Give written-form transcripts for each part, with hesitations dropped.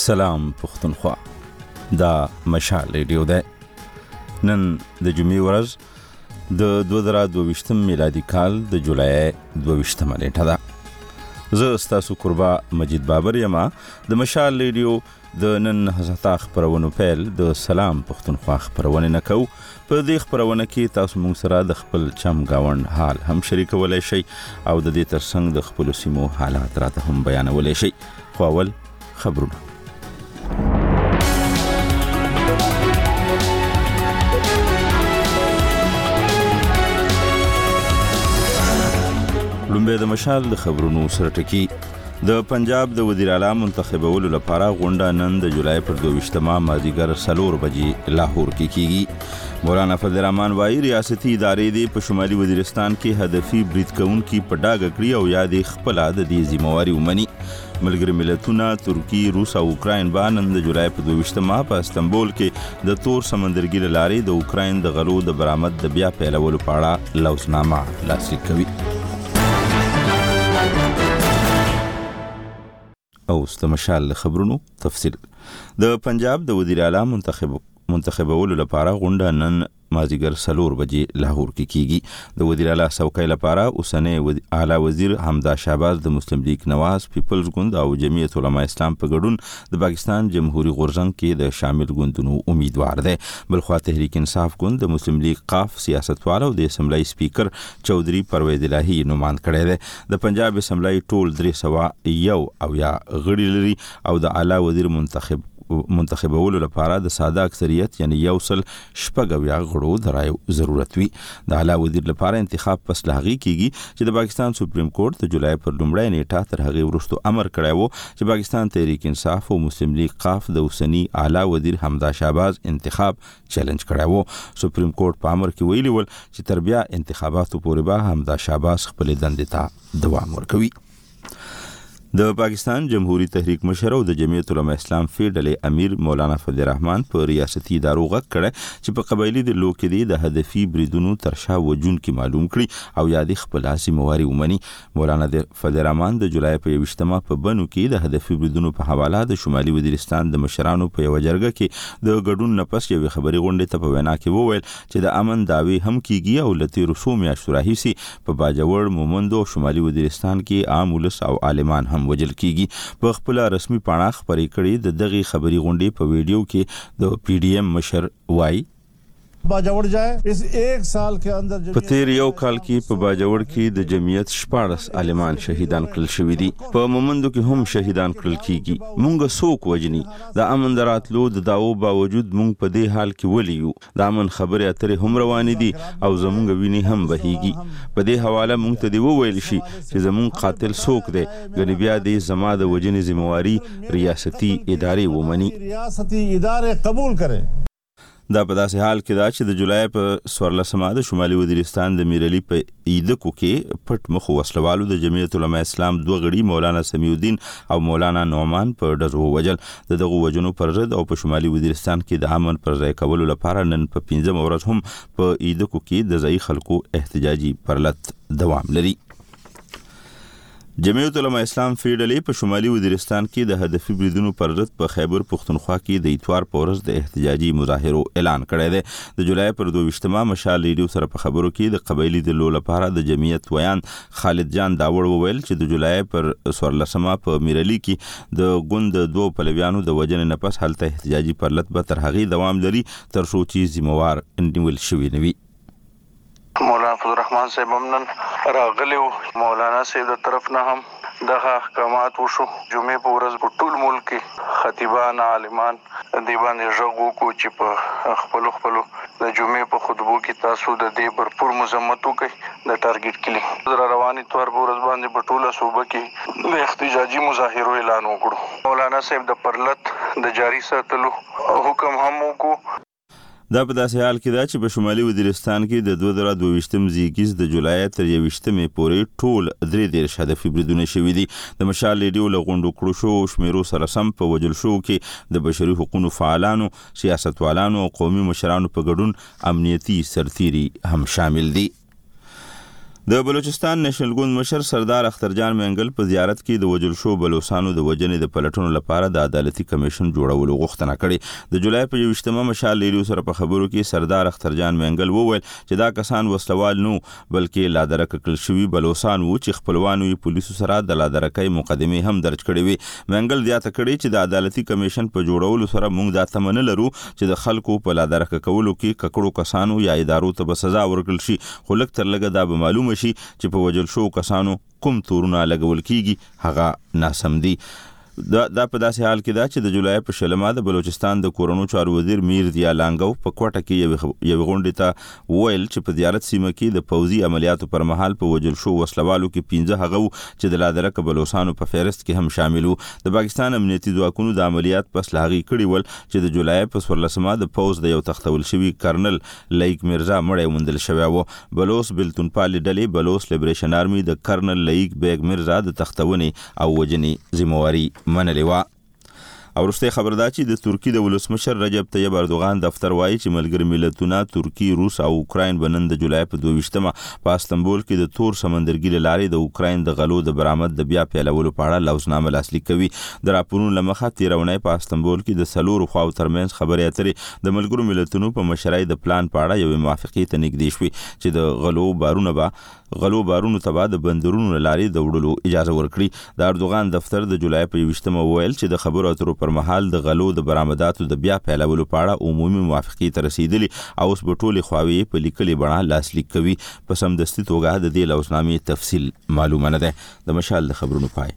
سلام پښتونخوا، دا مشال ریډیو ده. نن د جمعې ورځ د 2022 میلادي کال د جولای 22 نیټه ده. زه ستاسو قربا مجید بابر یم. د مشال ریډیو د نن هزتا خبرونو پیل د سلام پښتونخوا خبرونه نکو. په دې خبرونه کې تاسو موږ سره د خپل چم گاوند حال هم شریکولای شئ او د دې ترڅنګ د خپل سیمو حالات راته هم بیانولای شئ. خو اول خبرونه. لومبه د مشال د خبرونو سره ټکی. د پنجاب د وزیر اعلی منتخبولو لپاره غونډه نن د جولای پر 22 مازیګر 4 بجې لاهور کې کیږي. مولانا فضل الرحمن وايي ریاستي ادارې د په شمالي وزیرستان کې هدفي برید کوونکي په ډاګه کړی او یا د خپل د دې ذمہواری ومني. ملګری ملتونه ترکی، روس او اوکراین باندې د جولای په 22 په استنبول کې د تور سمندرګي لارې د اوکراین د غلو د برآمد د بیا پیلولو په اړه لوثنامه لاسلیک کوي. او استمشال خبرونو تفصیل. د پنجاب د وزیر اعلی منتخبولو لپاره غونډه نن مازیګر 4 بجې لاهور کې کیږي. د وزیر اعلی څوکۍ لپاره اوسنی اعلی وزیر حمزه شهباز د مسلم لیگ نواز، پیپلز ګوند او جمعیت علماء اسلام په ګډون د پاکستان جمهوریت غورځنګ کې د شامل ګوندونو امیدوار دی. بلخوا تحریک انصاف ګوند د مسلم لیگ قاف سیاستوال او د اسمبلی سپیکر چودھری پرویز الہی نومان کړی دی. د پنجاب اسمبلی ټول 301 او یا غړي لري او د اعلی وزیر منتخبولو لپاره د ساده اکثریت یعنی یو سل شپږ یا غړو د رایو ضرورت وي. د اعلی وزیر لپاره انتخاب پس لاغي کیږي چې د پاکستان سپریم کورټ د جولای پر لومړۍ نیټه تر هغه وروسته امر کړی وو چې پاکستان تحریک انصاف او مسلم لیگ قاف د اوسنی اعلی وزیر حمزه شهباز انتخاب چیلنج کړی وو. سپریم کورټ په امر کې ویلي ول چې تر بیا انتخاباتو پورې به حمزه شهباز خپل دندې ته دوام ورکوي. د پاکستان جمهوریت تحریک مشر او د جمعیت علماء اسلام فیډرل امیر مولانا فضل الرحمن په ریاستي ادارو غږ کړی چې په قبایلی د لوکې د هدفي بریدونو ترشا وجون کې معلوم کړي او یادي خپل ذمہواری ومني. مولانا فضل الرحمن د جولای په 22 په بنو کې د هدفي بریدونو په حواله د شمالي وزیرستان د مشرانو په یو جرګه کې د ګډون نفس یو خبري غونډه ته په وینا کې وویل چې د امن داوی هم کیږي او لتی رسوم یا شراحيسي په باجوړ مومند او شمالي وزیرستان کې عام ولس او عالمان هم وجل کیږي. په خپل رسمي پاڼه خبرې کړي د دغه خبري غونډې په ویډیو کې د پی ډی ایم مشر وای باجوړ جائے اس ایک سال کے اندر په تیر یو کال کې په باجوړ کې د جمعیت 14 عالمان شهیدان کړل شوی دي. په مومندو کې هم شهیدان کړل کیږي. مونږ سوک وجني د امن دراتلو د داو باوجود مونږ په دې حال کې ولیو. د امن خبره اترې هم روان دي او زمونږ ویني هم بهيږي. په دې حواله مونږ ته دی وویل شي چې زمونږ قاتل سوک دی. غنی بیا دې زما د وجنې ذمہواری ریاستي ادارې ومني. ریاستي ادارې قبول کړي. دا په داسې حال کې دا چې د جولای په 14 د شمالي وزیرستان د میرلی په ایدکو کې پټ مخ وسلوالو د جمعیت علماء اسلام دوه غړي مولانا سمیع الدین او مولانا نعمان په ډزو وجل. دغه وجنو پر ضد او په شمالي وزیرستان کې د امن پر ځای کولو لپاره نن په 15 ورځ هم په ایدکو کې د ځای خلکو احتجاجي پرلط دوام لري. جمعیت علماء اسلام فیډرل په شمالي وزیرستان کې د هدفي بریدونو پر ضد په خیبر پښتونخوا کې د اتوار په ورځ د احتجاجي مظاهرو اعلان کړی دی. د جولای پر 22 مشال ریډیو سره په خبرو کې د قبایلی د لو لپاره د جمعیت ویان خالد جان داوړ وویل چې د جولای پر 14 په میرلی کې د ګوند دوه پلویانو د وجن نه پس هلته احتجاجي پرلط به تر هغه دوام لري تر څو چې ذمہوار نیول شوی نه وي. مولانا فضل الرحمن صاحب نن راغلی مولانا صاحب د طرف نه هم دغه احکامات وشو. جمعې په ورځ په ټول ملک کې خطیبان عالمان دی باندې ژغ وکړو چې په خپل د جمعې په خطبو کې تاسو د دې برپور مذمت وکړئ. د ټارګټ کلی رواني تور په ورځ باندې په ټوله صوبه کې د احتجاجي مظاهرو اعلان وکړو. مولانا صاحب د پرلط د جاری ساتلو حکم هم وکړو. دا په داسې حال کې دا چې په شمالي وزیرستان کې د 2022 زیږیز د جولای تر 21 پورې ټول 3 هدفي بریدونه شوي دي. د مشال ریډیو له غونډو کړو شو شمیرو سره سم په وجل شو کې د بشري حقوقو فعالانو، سیاستوالانو او قومي مشرانو په ګډون امنیتي سرتیري هم شامل دي. د بلوچستان نېشنل ګوند مشر سردار اخترجان منګل په زیارت کې د وجل شو بلوچستانو د وجنې د پلټونو لپاره د عدالتي کمیشن جوړولو غوښتنه کړې. د جولای په 28مه مشال لیلو سره په خبرو کې سردار اخترجان منګل وویل چې دا کسان وسلوال نو بلکې لادرک کړل شوی بلوچستان وو چې خپلوانو یې پولیسو سره د لادرکۍ مقدمه هم درج کړې وي. منګل زیاته کړې چې د عدالتي کمیشن په جوړولو سره موږ دا تمنه لرو چې د خلکو په لادرک کولو کې ککړو کسانو یا ادارو ته به سزا ورکړل شي، خو لږ تر لږه دا به معلومه شي چې په وجل شو کسانو کوم تورونه لګول کیږي هغه ناسم دي. دا په داسې حال کې دا چې د جولای په شلمه د بلوچستان د کورونو چارو وزیر میر ضیا لانګو په کوټه کې یو غونډه ته ویل چې په زیارت سیمه کې د پوځي عملیاتو پر مهال په وجل شو وسلوالو کې 15 هغه چې د لادرک بلوچستانو په فهرست کې هم شامل وو. د پاکستان امنیتي ځواکونو د عملیات پس لاغي کړي ول چې د جولای په 14مه د پوز د یو تختول شوی کرنل لیک مرزا مړی وندل شوی وو. بلوچ بلتونپال ډلې بلوچ لیبریشن آرمي د کرنل لیک بیگ مرزا د تختونې او وجنې ذمہواری منلې وه. او وروسته خبر دا چې د ترکی د ولسمشر رجب طیب اردوغان دفتر وایي چې ملګری ملتونه ترکی، روس او اوکراین بنن د جولای په 22مه په استنبول کې د تور سمندرګي لارې د اوکراین د غلو د برآمد د بیا پیلولو په اړه لوزنامه لاسلیک کوي. د راپورونو لمخه تیرونی په استنبول کې د سلور خواو ترمنځ خبرې اترې د ملګرو ملتونو په مشرۍ د پلان په اړه یو موافقه ته نږدې شوې چې د غلو بارونو ته د بندرونو لارې د وړلو اجازه ورکړي. د اردوغان دفتر د جولای په 22مه ویل چې د خبرو اترو پر مهال د غلو د برآمداتو د بیا پیلولو په اړه عمومي موافقه ته رسیدلی او اوس په ټولې خواوې په لیکلي بڼه لاسلیک کوي. په سمدستي توګه د دې لوزنامې تفصیل معلومه نه ده. د مشال د خبرونو پای.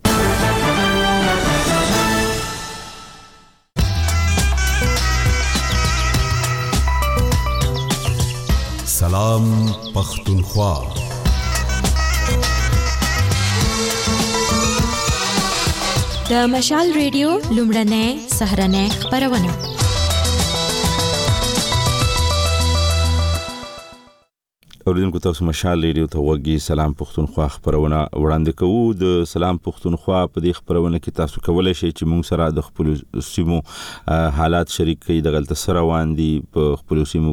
سلام پختونخوا. د مشال ریډیو لومړنۍ سهرنۍ خبرونه. اوریدونکو تاسو مشال ریډیو ته وګورئ. سلام پختونخوا خبرونه وړاندې کوو. د سلام پختونخوا په دې خبرونه کې تاسو کولای شئ چې موږ سره د خپل سیمو حالات شریک کړئ. د غلط سره واندي په خپل سیمو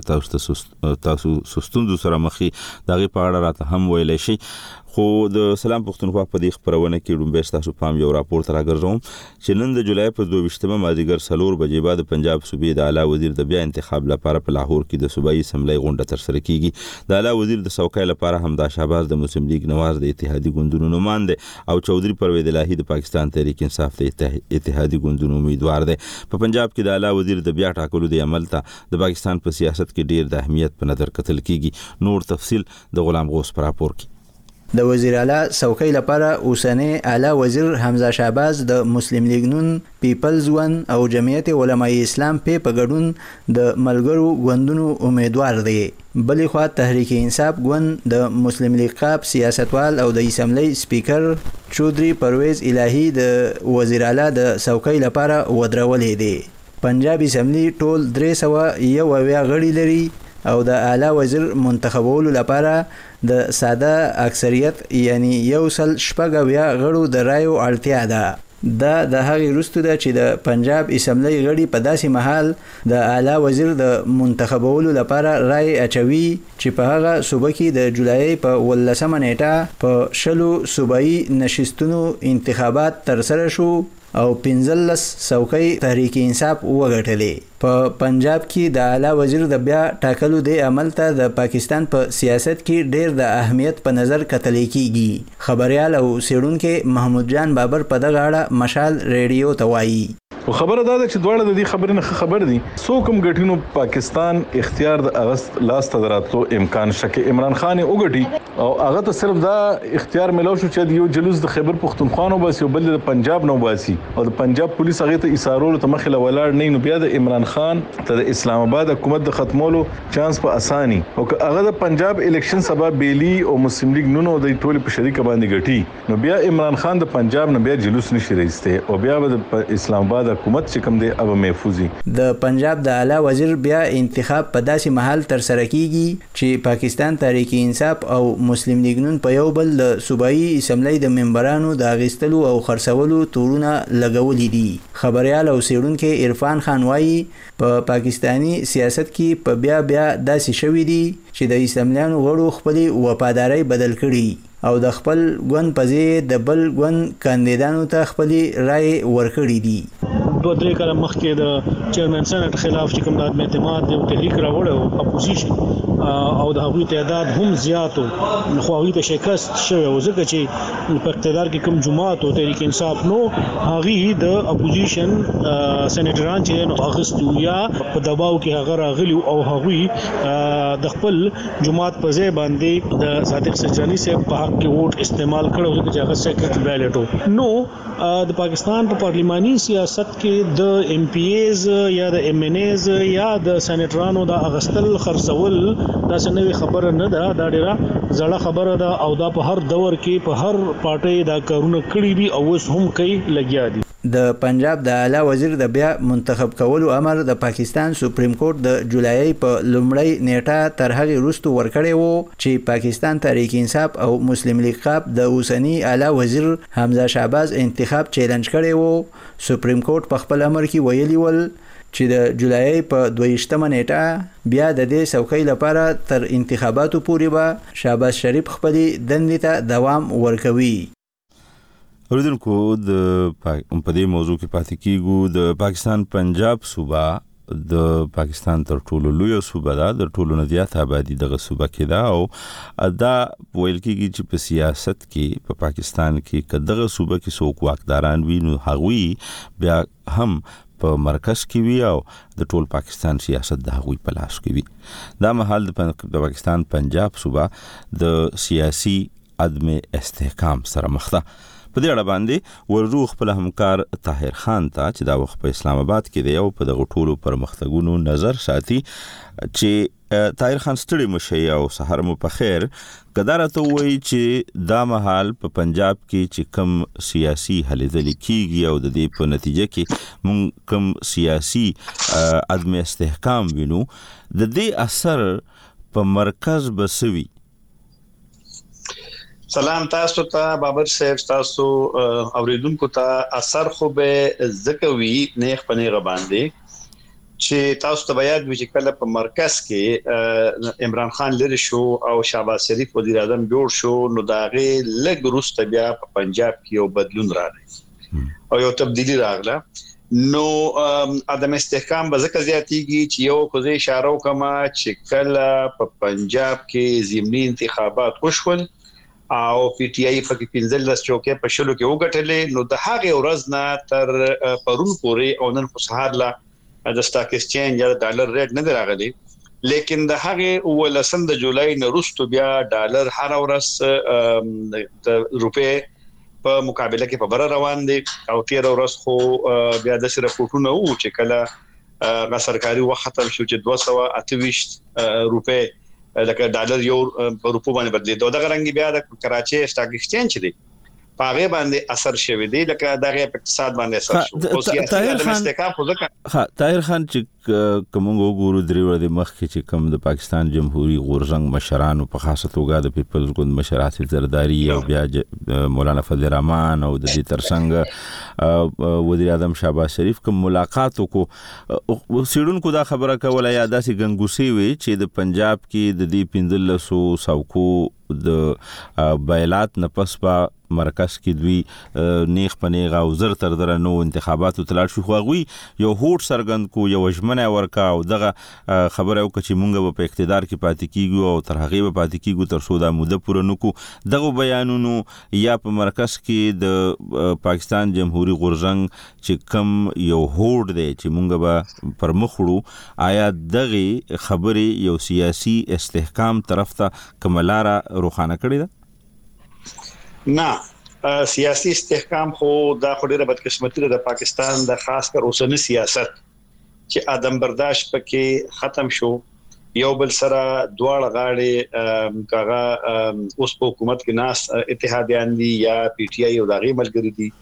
کې تاسو سستوندو سره مخې دغه په اړه راته هم ویلای شئ. خو د سلام پختونخوا په دې خبرونه کې ډومبه تاسو پام یو راپور تر راګرځوم چې نن د جولای په 22مه مازیګر 4 بجې بعد پنجاب صوبې د اعلی وزیر د بیا انتخاب لپاره په لاهور کې د صوبایي اسمبلی غونډه تر سره کیږي. د اعلی وزیر د څوکۍ لپاره همدا شهباز د مسلم لیگ نواز د اتحادی ګوندونو نماینده او چودري پرویز الهی د پاکستان تحریک انصاف د اتحادی ګوندونو امیدوار دي. په پنجاب کې د اعلی وزیر د بیا ټاکلو د عمل ته د پاکستان په سیاست کې ډیر د اهمیت په نظر کتل کیږي. نور تفصیل د غلام غوث پر راپور کې. د وزیر اعلی څوکۍ لپاره اوسنی اعلی وزیر حمزه شهباز د مسلم لیگ نون، پیپلز ون او جمعیت علماء اسلام په ګډون د ملګرو ګوندونو امیدوار دی. بلې خوا تحریک انصاف ګوند د مسلم لیگ قاب سیاستوال او د اسمبلی سپیکر چودري پرویز الهی د وزیر اعلی د څوکۍ لپاره ودرولې دي. پنجاب اسمبلی ټول 301 غړي لري او د اعلی وزیر منتخبولو لپاره د ساده اکثریت یعنی 1.8 غړو د رایو اړتیا ده. دا د هغې وروسته ده چې د پنجاب اسمبلی غړي په داسې مهال د اعلی وزیر د منتخبولو لپاره رای اچوي چې په هغه صوبه کې د جولای په 18مه نیټه په 20 صوبایي نشستونو انتخابات ترسره شو او 15 څوکۍ تحریک انصاف وګټلې. په پنجاب کې د اعلی وزیر د بیا ټاکلو د عمل ته د پاکستان په سیاست کې ډیر د اهمیت په نظر کتل کیږي. خبريال او سیډونکو محمود جان بابر په دغه اړه مشال ریډیو ته وایي. خبره دا ده چې دواړه د دې خبرې نه خبر دي. سو کوم غټینو پاکستان اختیار د اگست لاست دراتلو امکان شکه عمران خان وګټي او هغه ته صرف دا اختیار ملو شو چې یو جلوس د خیبر پختونخوا نو باسي او بل د پنجاب نو باسي او د پنجاب پولیس هغه ته اشارولو ته مخله ولاړ نه. نو بیا د عمران خان ته د اسلام آباد حکومت د ختمولو چانس په اساني او هغه د پنجاب الیکشن سبب بیلی او مسلم لیگ نونو د ټول په شریک باندې غټي. نو بیا عمران خان د پنجاب نه بیا جلوس نشي راځته او بیا د اسلام آباد حکومت چې کوم دی اب محفوظي. د پنجاب د اعلی وزیر بیا انتخاب په داسې محل تر سره کیږي چې پاکستان تحریک انصاف او مسلم لیگ نون په یو بل د صوبایي اسمبلی د ممبرانو د اغیستلو او خرڅولو تورونه لګولي دي. خبريال او سیړونکو عرفان خان وایي په پاکستانی سیاست کې په بیا داسې شوې دي چې د اسمبلیانو غړو خپل وفاداری بدل کړي او د خپل ګوند په ځای د بل ګوند کاندیدانو ته خپل رائے ورکړي دي. 2-3 کال مخکې د چیرمن سنټ خلاف چې کوم د عدم اعتماد د تحریک راوړو اپوزیشن او د هغوی تعداد هم زیاتو خو هغوی ته شکست شوی او ځکه چې په اقتدار کې کوم جماعت او تحریک انصاف نو هغوی د اپوزیشن سېنیټران چې نو اغستو یا په دباو کې هغه راغلی او هغوی د خپل جماعت په ځای باندې د صادق سجانی صاحب په حق کې ووټ استعمال کړو چې هغه سیکرټ بیلټ نو د پاکستان په پارلیماني سیاست کې د ایم پی ایز یا د ایم ان ایز یا د سېنیټرانو د اغستل خرڅول دا څنګه خبره نه ده. دا ډیره زړه خبره ده او دا په هر دور کې په هر پارټي دا کارونه کړی دي او اوس هم کوي لګیا دي. د پنجاب د اعلی وزیر د بیا منتخب کولو امر د پاکستان سپریم کورټ د جولای په لومړۍ نیټه تر هغه وروسته ورکړی وو چې پاکستان تحریک انصاف او مسلم لیگ قاب د اوسنی اعلی وزیر حمزه شهباز انتخاب چیلنج کړی وو. سپریم کورټ په خپل امر کې ویلي ول چې د جولای په 22 نیټه بیا د دې څوکۍ لپاره تر انتخاباتو پورې به شهباز شریف خپل دندې ته دوام ورکوي. اوریدونکو د په دې موضوع کې پاتې کیږو. د پاکستان پنجاب صوبه د پاکستان تر ټولو لوی صوبه ده، د ټولو نه زیات آبادی دغه صوبه کې ده او دا ویل کېږي چې په سیاست کې په پاکستان کې کدغه صوبه کې څوک واکداران وي نو هغوی بیا هم په مرکز کې وي او د ټول پاکستان سیاست د هغوی په لاس کې وي. دا مهال د پاکستان پنجاب صوبه د سیاسي عدم استحکام سره مخ ده. په دې اړه باندې ورزو خپل همکار طاهر خان ته چې دا وخت په اسلام آباد کې دی او په دغه ټولو پرمختګونو نظر ساتي چې طاهر خان ستړي مشي او سحر مو په خیر. کدارته وایي چې دا مهال په پنجاب کې چې کم سیاسي هلې ځلې کیږي او د دې په نتیجه کې مونږ کم سیاسي عدم استحکام وینو د دې اثر په مرکز بسوي. سلام تاسو ته بابر صاحب، تاسو اوریدونکو ته اثر خو به زکوي نه خپنه باندې چې تاسو ته بیان وی چې کله په مرکز کې عمران خان لری شو او شهباز شریف وزیر اعظم جوړ شو نو داغه لګ روسته بیا په پنجاب کې یو بدلون راغی او یو تبدیلی راغله. نو عدم استحکام به ځکه زیاتیږي چې یو خو زه اشاره وکم چې کله په پنجاب کې ضمني انتخابات وشول او پی ټی آی په 15 چوکې په شلو کې وګټلې نو د هغه ورځ نه تر پرون پورې او نن په سهار لا د سٹاک ایکسچینج یا ډالر ریټ نه راغلی، لیکن د هغه ولسم د جولای نه وروسته بیا ډالر هر ورځ د روپې په مقابله کې په بر روان دي او 13 ورځ خو بیا د سره راپورټونه وو چې کله سرکاري وخت ختم شو چې 228 روپې لکه ډالر یو په روپو باندې بدلیدو. دغه رنګ بیا د کراچي سٹاک ایکسچینج دی پاغه باندې اثر شوی دی لکه دغه اقتصاد باندې اثر شو. او سیاسي د استحکام خو ځکه طاهر خان چې کوم وګورو درې ورځې مخکې چې کوم د پاکستان جمهوریت غورزنګ مشرانو په خاصه توګه د پیپلز ګوند مشر آصف زرداری او بیا مولانا فضل الرحمن او د دې ترڅنګ وزیر اعظم شهباز شریف کوم ملاقات وکړو سیډونکو دا خبره کوله یا داسې ګنګوسي وي چې د پنجاب کې د دې 1500 ساوکو د بایلات نه پس په مرکز کې دوی نیخ پنیغه او زر تر در نو انتخاباتو تلاړ شو خو غوي یو هوټ سرګند کو یو وجمنه ورکا او دغه خبره وکړي چې مونږ په اقتدار کې پاتې کیږو او تر هغه به پاتې کیږو تر څو دا موده پوره نکو. دغه بیانونو یا په مرکز کې د پاکستان جمهوریت غورزنګ چې کم یو هوټ دی چې مونږ به پر مخړو آیا دغه خبره یو سیاسي استحکام طرف ته کملاره روخانه کړی ده؟ نه، سیاسي استحکام خو دا خو ډیره بدقسمتي ده د پاکستان د خاص کر اوسنی سیاست چې ادم برداشت پکې ختم شو. یو بل سره دواړه غاړي کاغه اوس په حکومت کې ناس اتحادیان دي یا پی ټی آی او دغه ملګری دي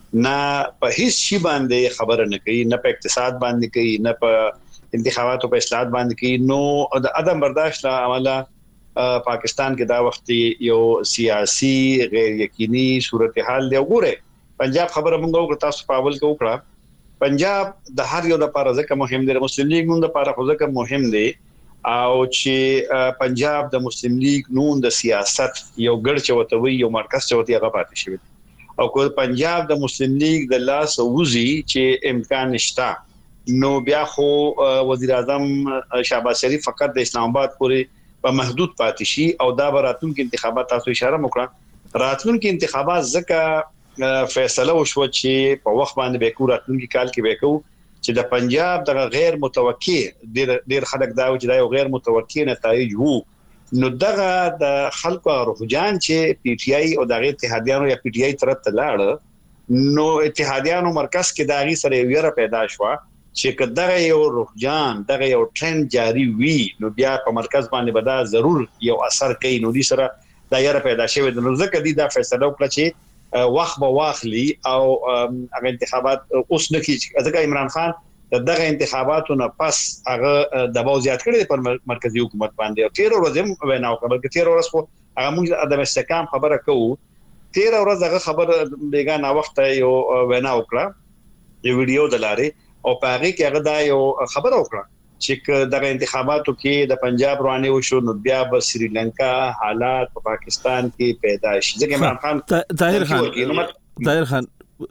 نه په هیڅ شی باندې خبره نه کوي، نه په اقتصاد باندې کوي، نه په انتخاباتو په اصلاحات باندې کوي. نو د عدم برداشت له امله پاکستان کې دا وخت یو سیاسي غیر یقیني صورتحال دی. وګوره پنجاب خبره مونږ وکړه، تاسو په اول کې وکړه، پنجاب د هر یو لپاره ځکه مهم دی، مسلم لیگ نون لپاره خو ځکه مهم دی او چې پنجاب د مسلم لیگ نون د سیاست یو ګړ چوتوي، یو مرکز چوتي هغه پاتې شوی او کو پنجاب د مسلم لیگ د لاس وزي چې امکان نشتا، نو بیا خو وزیر اعظم شهباز شریف فقط د اسلام آباد پورې په محدود پاتې شي او دا راتلونکي انتخابات تاسو اشاره وکړه، راتلونکي انتخابات ځکه فیصله وشو چې په وخت باندې به کو راتلونکي کال کې به کو چې د پنجاب د غیر متوقع ډیر خلک دا چې دا یو غیر متوقع نتایج وو، نو دغه د خلکو رهجان چې پی ټی آی او دغه اتحادیانو یا پی ټی آی طرف ته لاړ، نو اتحادیانو مرکز کې داغي سره یو پیدا شو چې کداغه یو رهجان دغه یو ټرند جاری وي، نو بیا په مرکز باندې به دا ضرور یو اثر کوي. نو دې سره دا یو پیدا شوی، نو ځکه دې دا فیصله وکړه چې وخت به واخلي او هغه انتخابات اوس نه کیږي، ځکه عمران خان دغه انتخاباتو نه پس هغه دباو زیات کړی پر مرکزی حکومت باندې او 13 ورځې وینا وکړه، بلکې 13 ورځې خو هغه موږ د استحکام خبره کوو، 13 ورځې هغه خبره بیګانه وخت یو وینا وکړه یو ویډیو دلاره او په هغه کې هغه دا یو خبره وکړه چې دغه انتخاباتو کې د پنجاب روانه وشو، نو بیا به سریلانکا حالات په پاکستان کې پیدا شي. ځکه عمران خان طاهر خان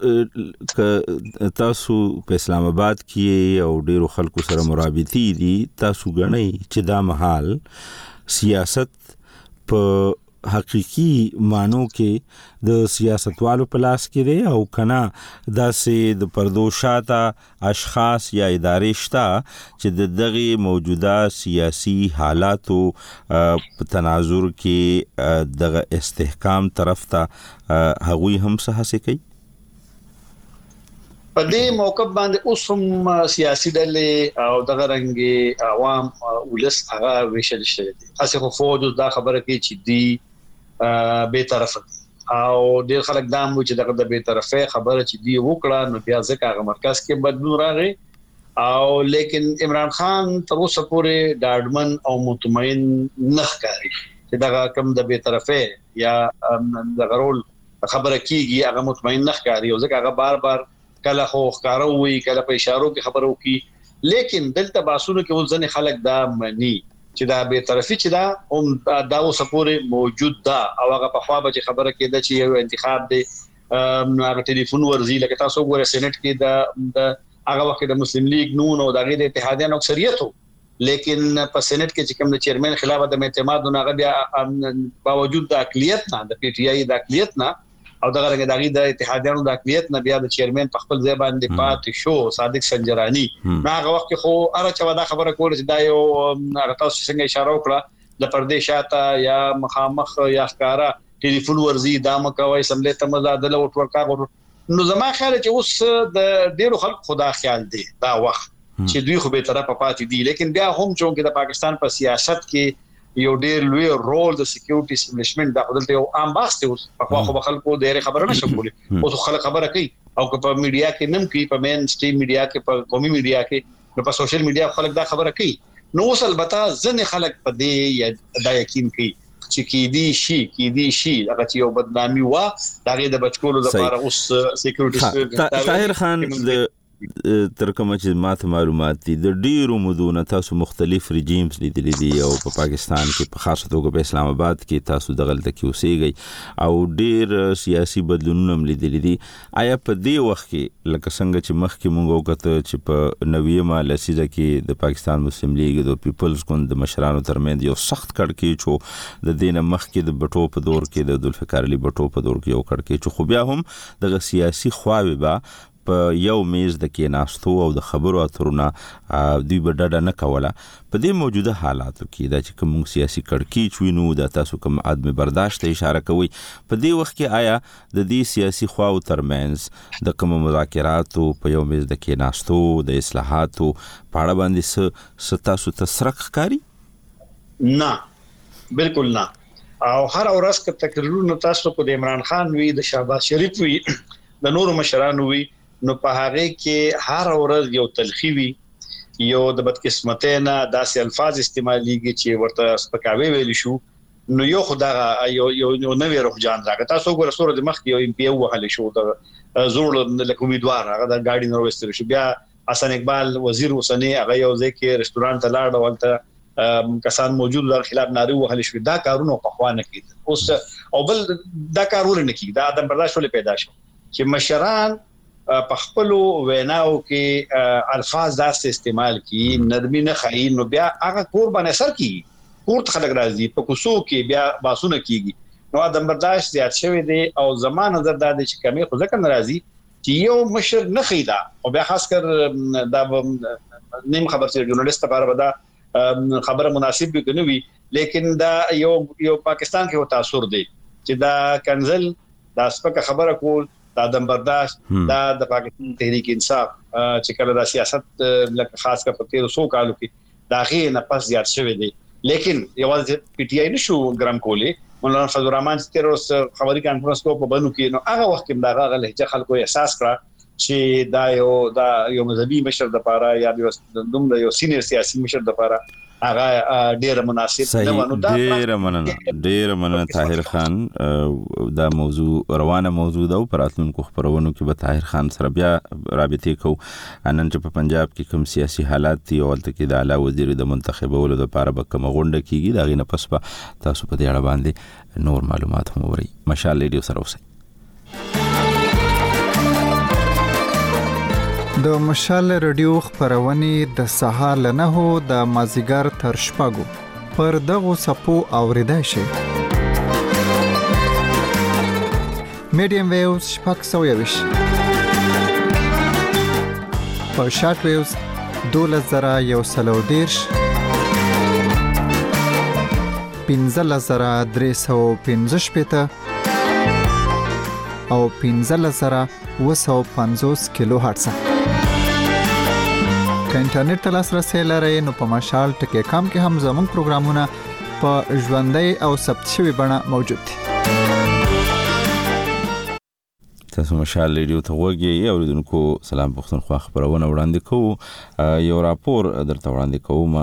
تاسو په اسلام آباد کې او ډیرو خلکو سره مرابطي دي، تاسو غنئ چې دا محال سیاست په حقيقي مانو کې د سیاستوالو په لاس کې دی او کنا داسې د پردوشاته اشخاص یا ادارې شته چې د دغه موجوده سیاسي حالاتو په تناظر کې دغه استحکام طرف ته هغوی هم څه هڅه کوي. په دې موقف باندې اوس هم سیاسي ډلې او دغه رنګي عوام ولس هغه ویشل شوی دي، اسه خو فوج دا خبره کوي چې دی به طرفه او ډیر خلک دا مو چې دغه د به طرفه خبره چې دی وکړه، نو بیا ځکه هغه مرکز کې بدلون راغی او لیکن عمران خان تر اوسه پورې ډاډمن او مطمئن نه ښکاري چې دغه کم د به طرفه یا د غرول خبره کیږي، هغه مطمئن نه ښکاري او ځکه هغه بار بار کله خو ښکارو وي کله په اشارو کې خبرو کوي، لیکن دلته باسونو کې ولځنه خلک دا مني چې دا به طرفي چې دا هم دا اوس پورې موجود ده او هغه په خوا به خبره کېده چې یو انتخاب دی، هغه ټلیفون ورزي لکه تاسو ګوره سېنات کې د هغه وخت د مسلم لیگ نون او دغه د اتحادیانو اکثریت وو، لیکن په سېنات کې چې کوم د چیرمن خلاف د اعتماد نه بیا باوجود د اقلیت نه د پی ټی آی د اقلیت نه او دغه رنګ د اتحادیانو د اقلیت نه بیا د چیرمن په خپل ځای باندې پاتې شو صادق سنجرانی. هغه وخت خو اره چا دا خبره کوله چې دا یو هغه تاسو څنګه اشاره وکړه د پردې شاته یا مخامخ یا ښکارا ټلیفون ورزي دا مکوي سملې ته مزادله او ورکا، نو زما خیال چې اوس د ډیرو خلک خدا خیال دی دا وخت چې دوی خو به طرفه پاتې دي، لیکن بیا هم چې د پاکستان په سیاست کې یو ډیر لوی رول د سکیورټي اسټابلیشمنت د خپل یو امباسته اوس په خو خلکو ډیره خبره نشو کولی، اوس خلک خبره کوي او په میډیا کې نم کوي، په مین سټریم میډیا کې، په قومي میډیا کې، په سوشل میډیا خلک دا خبره کوي. نو اوس البته ځنې خلک په دې دا یقین کوي چې کې دي شي هغه یو بدنامي وا دغه د بچکولو لپاره اوس سکیورټي. طاهر خان تر کومه چې ماته معلومات دي د ډیرو مدونه تاسو مختلف رژیمز لیدلي دي او په پاکستان کې په خاصه توګه په اسلام آباد کې تاسو دغلته کې اوسېږئ او ډیر سیاسي بدلونونه هم لیدلي دي. آیا په دې وخت کې لکه څنګه چې مخکې مونږ وکړه چې په 90مه لسیزه کې د پاکستان مسلم لیگ د پیپلز ګوند د مشرانو ترمنځ یو سخت کړکېچ و، د دې نه مخکې د بټو په دور کې د ذوالفقار علي بټو په دور کې یو کړکېچ، خو بیا هم دغه سیاسي خواوې به په یو میز د کېناستو او د خبرو اترونه دوی به ډډه نه کوله. په دې موجوده حالاتو کې دا چې کوم سیاسي کړکېچ وینو دا تاسو کوم عدم برداشت اشاره کوي، په دې وخت کې آیا د دې سیاسي خواو ترمنځ د کوم مذاکراتو په یو میز د کېناستو د اصلاحاتو په اړه باندې تاسو ته سرک ښکاري؟ نه بالکل نه. او هر ورځ کې تقریرونه تاسو کو د عمران خان وی د شهباز شریف وی د نورو مشرانو وي نو په هغه کې هر ورځ یو تلخی وي یو د بدقسمتۍ نه داسې الفاظ استعماليږي چې ورته سپکاوي ویل شو نو یو خدای یو نوې روح جان راغی تاسو ګور سره د مخ یو MP وهل شو د زوړ د امیدوار هغه د ګاډي نور وستل شو بیا حسن اقبال وزیر اوسنی هغه یو ځکه رستورانت ته لاړ ولته کسان موجود در خلاف ناری وهل شو دا کارونه په خوانه کې اوس او بل دا کارونه نه کی دا د برداشت ولې پیدا شو چې مشران په خپل ویناو کې الفاظ داسې استعمال کی نرمي نه خای نو بیا هغه کور باندې اثر کی کور ته خلک راځي په کوسو کې بیا باسونه کیږي نو د برداشت زیات شوی دی او زمان نظر دا چې کمی خو ځکه ناراضي چې یو مشر نه خیدا او بیا خاص کر دا نیم خبر چې ژورنالیست لپاره ودا خبره مناسب به نه وي لیکن دا یو پاکستان کې تاثیر دی چې دا کنزل دا سپکه خبره کول دا د برداشت دا د پاکستان تحریک انصاف چې کله د سیاست لکه خاص کر په 1300 کالو کې دا غي نه پس زیات شوی دی لیکن یوازې PTI نشو ګرام کولی مولانا فضل الرحمن چې روز خبري کانفرنس کو په بنو کې نو هغه وخت کې دا غل لهجه خلکو احساس کړ چې دا یو مذهبي مشر د پاره یا د یو سینیر سیاسي مشر د پاره هغه ډیر مناسب نه ډیر مننه طاهر خان دا موضوع روانه موضوع ده او پراتونکو خبرونو کې به طاهر خان سره بیا رابطې کو انن چې په پنجاب کې کوم سیاسي حالات دي او تل کې د اعلی وزیر د منتخبولو د پاره به کوم غونډه کیږي دا غي نه پس تاسو په دې اړه باندې نور معلومات هم وري مشال ریډیو سره اوسئ د مشال رادیو خبرونه د سهار له 9 د مازیګر تر شپږو پر دغه سپو اوریدای شي میډیم ویوز شپږ سویوش په شارټ ویوز 2113 15315 او 15250 کیلو هرتز که انټرنیټ ته لاسرسي لرئ نو په مشال ټکی کام کې هم زموږ پروګرامونه په ژوندۍ او ثبت شوی بڼه موجود دي تاسو مشال ریډیو ته وګورئ اوریدونکو سلام پښتونخوا خبرونه وړاندې کوو یو راپور درته وړاندې کوم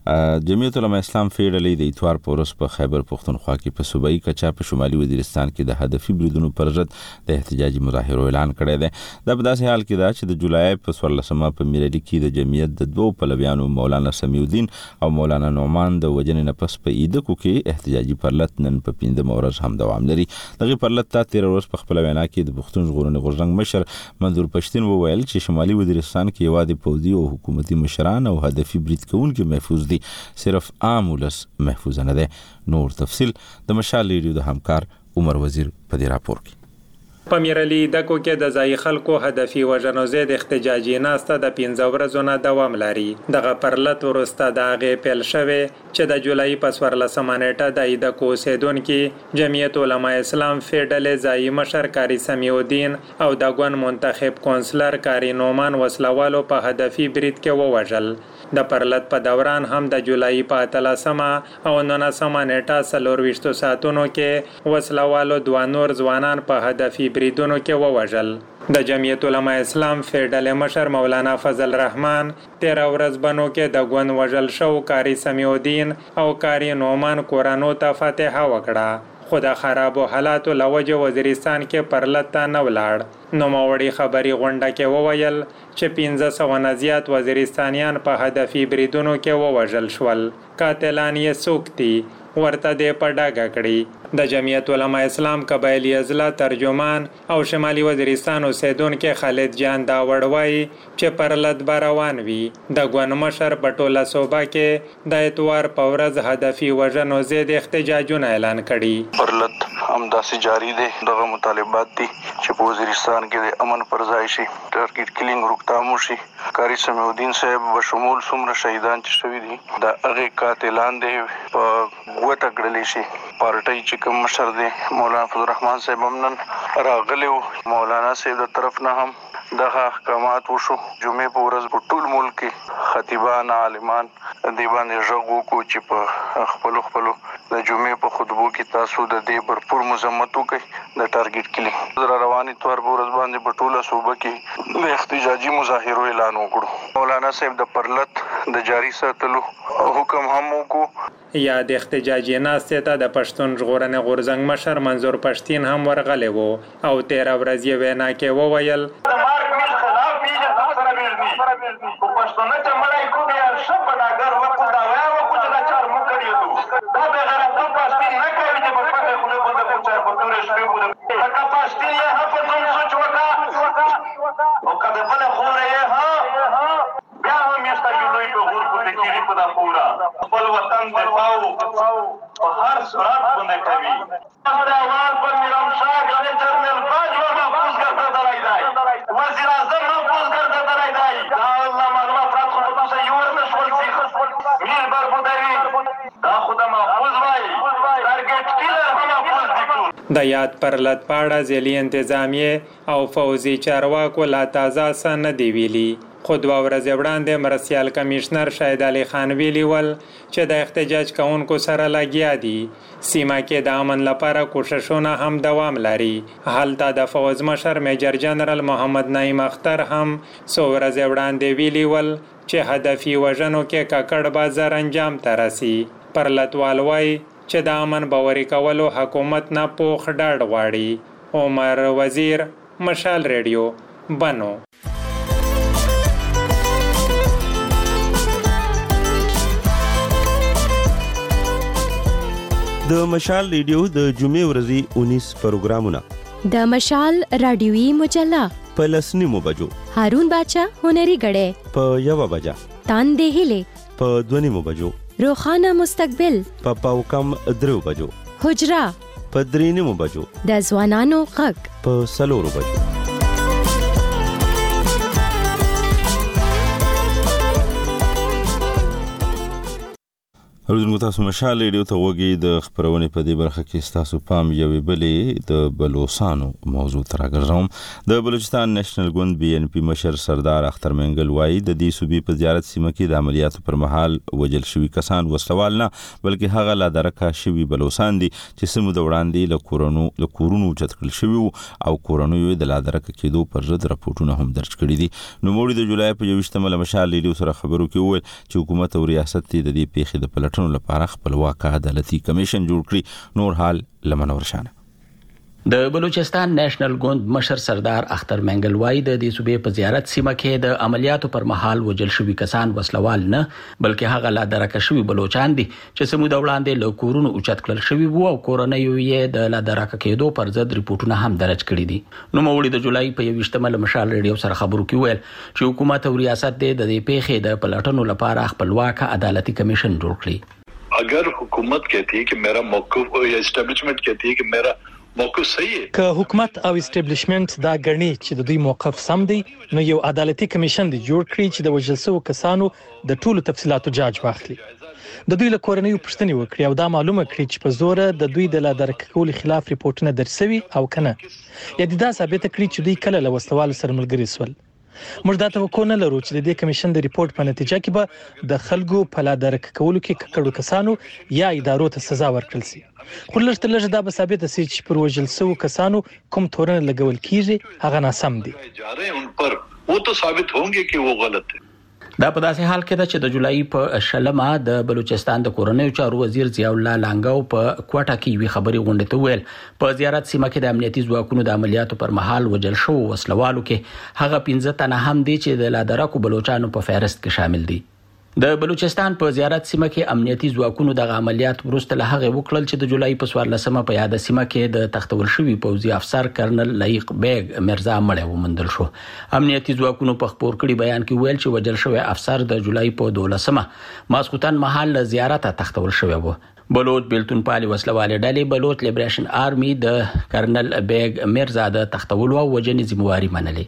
جمعیت علماء اسلام فیډرالي د اتوار پورس په خیبر پښتونخوا کې په صوبایي کچا په شمالي وزیرستان کې د هدفي بریدونو پر ضد د احتجاجي مظاهرو اعلان کړی دی دا په داسې حال کې دا چې د جولای په 14مه په میلادي کې د جمعیت د دوه پلویانو مولانا سمیع الدین او مولانا نعمان د وجنې نه پس په ایدکو کې احتجاجي پرلط نن په 15 ورځ هم دوام لري دغه پرلط ته 13 ورځ په خپل وینا کې د پښتون ژغورنې غورځنګ مشر منظور پښتين وویل چې شمالي وزیرستان کې یوازې پوځي او حکومتي مشران او هدفي برید کوونکي محفوظ دي صرف عام ولس محفوظ نه ده نور تفصيل د مشال ریډیو د همکار عمر وزیر په دې راپور کې په میرالي دکو کې د ځای خلکو هدفي وژنو زید احتجاجي ناسته د 15 ورځو نه دوام لري دغه پرلط ورسته د هغې پیل شوی چې د جولای په 14مه نیټه د دکو اوسیدونکي جمعیت علماء اسلام فیډرالي ځای مشر کاری سمیع الدین او د ګوند منتخب کونسلر کاری نعمان وسلوالو په هدفي برید کې ووژل د پرلط په دوران هم د جولای په 13مه او 19مه نیټه 24 ساعتونو کې وسلوالو دوه نور ځوانان په هدفي بریدونو کې ووژل د جمعیت علماء اسلام فیډرالي مشر مولانا فضل الرحمن 13 ورځ بنو کې د ګوند وژل شو کاری سمیع الدین او کاری نعمان کورانو ته فاتحه وکړه خو د خرابو حالاتو لوجه وزیرستان کې پرلط ته نه ولاړ نو موړي خبري غونډه کې وویل چې 1500 نه زیات وزیرستانیان په هدفي بریدونو کې ووژل شول قاتلان یې څوک دي ورته د پډاګه کړي د جمعیت علماء اسلام قبایلی اضلاع ترجمان او شمالي وزیرستان اوسیدونکو خالد جان دا وړوي چې پرلط روان وي د ګوند مشر په ټوله صوبه کې د اتوار په ورځ هدفي وژنو زید احتجاجونه اعلان کړي پرلط همداسې جاری دي دغه مطالبات دي چې په وزیرستان کې د امن پر ځای شي ټارګټ کلینګ روکتام شي کاری سمیع الدین صاحب بشمول څومره شهیدان چې شوي دي د هغه قاتلان دي په ګوته کړلی شي پارټي چې کوم مشر دی مولانا فضل الرحمن صاحب هم نن راغلی مولانا صاحب د طرف نه هم دغه احکامات وشو. جمعې په ورځ په ټول ملک کې خطیبان عالمان د باندې ژغ وکړو چې په خپل د جمعې په خطبو کې تاسو د دې برپور مذمت وکړئ د ټارګټ کلی در رواني تور په ورځ باندې په ټوله صوبه کې د احتجاجي مظاهرو اعلان وکړو. مولانا صاحب د پرلت د جاری ساتلو حکم هم وکړو. یا د احتجاجي ناستې ته د پښتون ژغورنې غورځنګ مشر منظور پښتین هم ورغلی و او 13 ورځې یې وینا کې وویل خپل وطن دفاع په هر صورت باندې کوي. اول پر میرام شاه غره جنرال باجوه محفوظ ګرځېدلی دی، وزیر اعظم محفوظ ګرځېدلی دی. دا الله معلومه افراد خو په څه یور نشول سي میر برخودوي دا خو د محفوظ وایي ټارګټ کیلر هم محفوظ دي. د یاد پرلت پاړه ځلي انتظامیه او فوزي چارواکو لا تازه څه نه دی ویلي. خو 2 ورځې وړاندې مرستیال کمیشنر شاهد علي خان ویلي ول چې د احتجاج کوونکو سره لګیا دي. سیمه کې د امن لپاره کوششونه هم دوام لري. هلته د فوز مشر میجر جنرال محمد نعیم اختر هم 100 ورځې وړاندې ویلي ول چې هدفي وژنو کې ککړ بازار انجام ته رسي. پرلتوال وایي چې د امن باوري کولو حکومت نه پوخ ډاډ غواړي. عمر وزیر، مشال ریډیو، بنو. د مشال ریډیو د جمعې ورځې 19 پروګرامونه. د مشال رادیوي مجله په 9 بجو، هارون باچا هنري غړې په 1 بجه، تاندې هله په 2 بجو، روخانه مستقبل په پاوکم 3 بجو، حجرا په 3 بجو، د ځوانانو غږ په 4 بجو. روزنګو تاسو مشال ریډیو ته وګورئ. د خبرونې په دې برخه کې تاسو پام یوې بلې د بلوچستانو موضوع ته راګرځوم. د بلوچستان نېشنل ګوند BNP مشر سردار اختر منګل وایي د دې صوبې په زیارت سیمه کې د عملیاتو پر مهال وجل شوي کسان وسلوال نه بلکې هغه لا درکه شوي بلوچستان دي چې سمو د وړاندې له کورونو اوچت کړل شوي او کورونو د لا درکه کېدو پر ضد راپورټونه هم درج کړي دي. نوموړي د جولای په 21 مشال ریډیو سره خبرو کې وویل چې حکومت او ریاست د دې پیښې د پلټ لپاره خپلواک عدالتي کمیشن جوړ کړي. نور حال لمن ورشانه. د بلوچستان نېشنل ګوند مشر سردار اختر منګل وایي د دې صوبې په زیارت سیمه کې د عملیاتو پر مهال وجل شوي کسان وسلوال نه بلکې هغه لا درکه شوي بلوچستان دي چې سمو د وړاندې له کورونو اوچت کړل شوي وو او کورنۍ یې د لا درکه کېدو پر ضد ریپورتونه هم درج کړي دي. نوموړي د جولای په 21 مشال ریډیو سره خبرو کې ویل چې حکومت او ریاست د دې پیښې د پلټنو لپاره خپلواک عدالتي کمیشن جوړ کړي. अगर हुकूमत कहती है कि मेरा मौक़िफ़ या एस्टैब्लिशमेंट कहती है कि मेरा मौक़िफ़ सही है که حکومت او اسټابلیشمنت دا ګڼي چې د دوی موقف سم دی نو یو عدالتي کمیشن دی جوړ کړي چې د وژل شوو کسانو د ټولو تفصيلاتو جاج واخلي. د دوی له کورنۍ پوښتنې وکړي او دا معلومه کړي چې په زور د دوی د لا درک کولو خلاف ریپورتونه درسوي او کنه یا دا ثابت کړي چې دوی کله له وسلوال سره ملګري سول. موږ دا توقع نه لرو چې د دې کمیشن د ریپورت په نتیجه کې به د خلکو په لا درک کولو کې ککړو کسانو یا ادارو ته سزا ورکړل شي. خو لږ تر لږه دا به ثابت شي چې پر وژل شوو کسانو کوم تورن لګول کیږي هغه ناسم دي. جا رہے ہیں ان پر وہ تو ثابت ہوں گے کہ وہ غلط ہے. دا په داسې حال کې ده چې د جولای په شلمه د بلوچستان د کورنیو چارو وزیر ضیاء الله لانګاو په کوټه کې وی خبري غونډه ته ویل په زیارت سیمه کې د امنیتي ځواکونو د عملیاتو پر مهال وجل شو وسلوالو کې هغه 15 تنه هم دي چې د لادرکو بلوچستانو په فهرست کې شامل دي. د بلوچستان په زیارت سیمه کې امنیتي ځواکونو د عملیات وروسته له هغه وکړل چې د جولای په 14مه په یاد سیمه کې د تختول شوی پوځي افسر کرنل لایق بیگ مرزا مړ ومندل شو. امنیتي ځواکونو په خبر کړي بیان کې ویل چې وجل شوی افسر د جولای په 12مه ماسخوتن محل زیارت تختول شوی و. بلوچ بیلتون پالي وسلواله ډلې بلوچ لیبریشن آرمي د کرنل بیگ مرزا د تختول او وجنې ذمہواری منلې.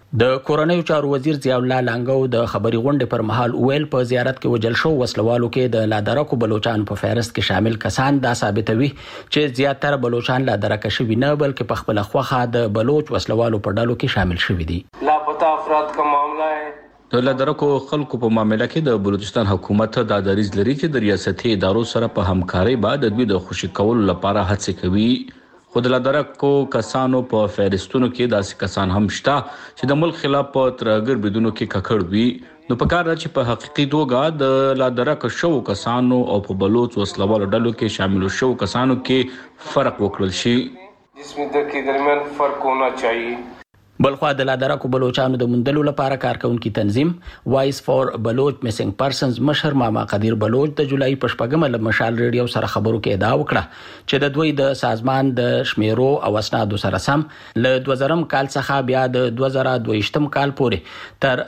د کورنیو چارو وزیر ضیاء الله لانګو د خبري غونډې پر مهال ویل په زیارت کې وجل شو وسلوالو کې د لادرکو بلوچستان په فهرست کې شامل کسان دا ثابتوي چې زیاتره بلوچستان لادرکه شوي نه بلکې په خپل خوخه د بلوچ وسلوالو په ډلو کې شامل شوي دي. لاپتا افراد کا معاملہ ہے. د لادرکو خلکو په معاملې کې د بلوچستان حکومت د دریځ لري چې د ریاستي ادارو سره په همکاري بعد د دوی د خوشي کولو لپاره هڅه کوي. خو د لادرکو کسانو په فهرستونو کې داسې کسان هم شته چې د ملک خلاف په ترهګر بریدونو کې ککړ وي. نو پکار ده چې په حقیقي توګه د لادرک شو کسانو او په بلوچ وسلوالو ډلو کې شامل شو کسانو کې فرق وکړل شي. جسمي د کې درمیان فرق ہونا چاهیے. بلخوا د لادرکو بلوچانو د مندلو لپاره کارکونکي تنظیم وایس فور بلوچ میسنګ پرسنز مشر ماما قدیر بلوچ د جولای په 8 له مشال ریډیو سره خبرو کې ادعا وکړه چې د دوی د سازمان د شمیرو او اسنادو سره سم له 2000 کال څخه بیا د 2022 کال پورې تر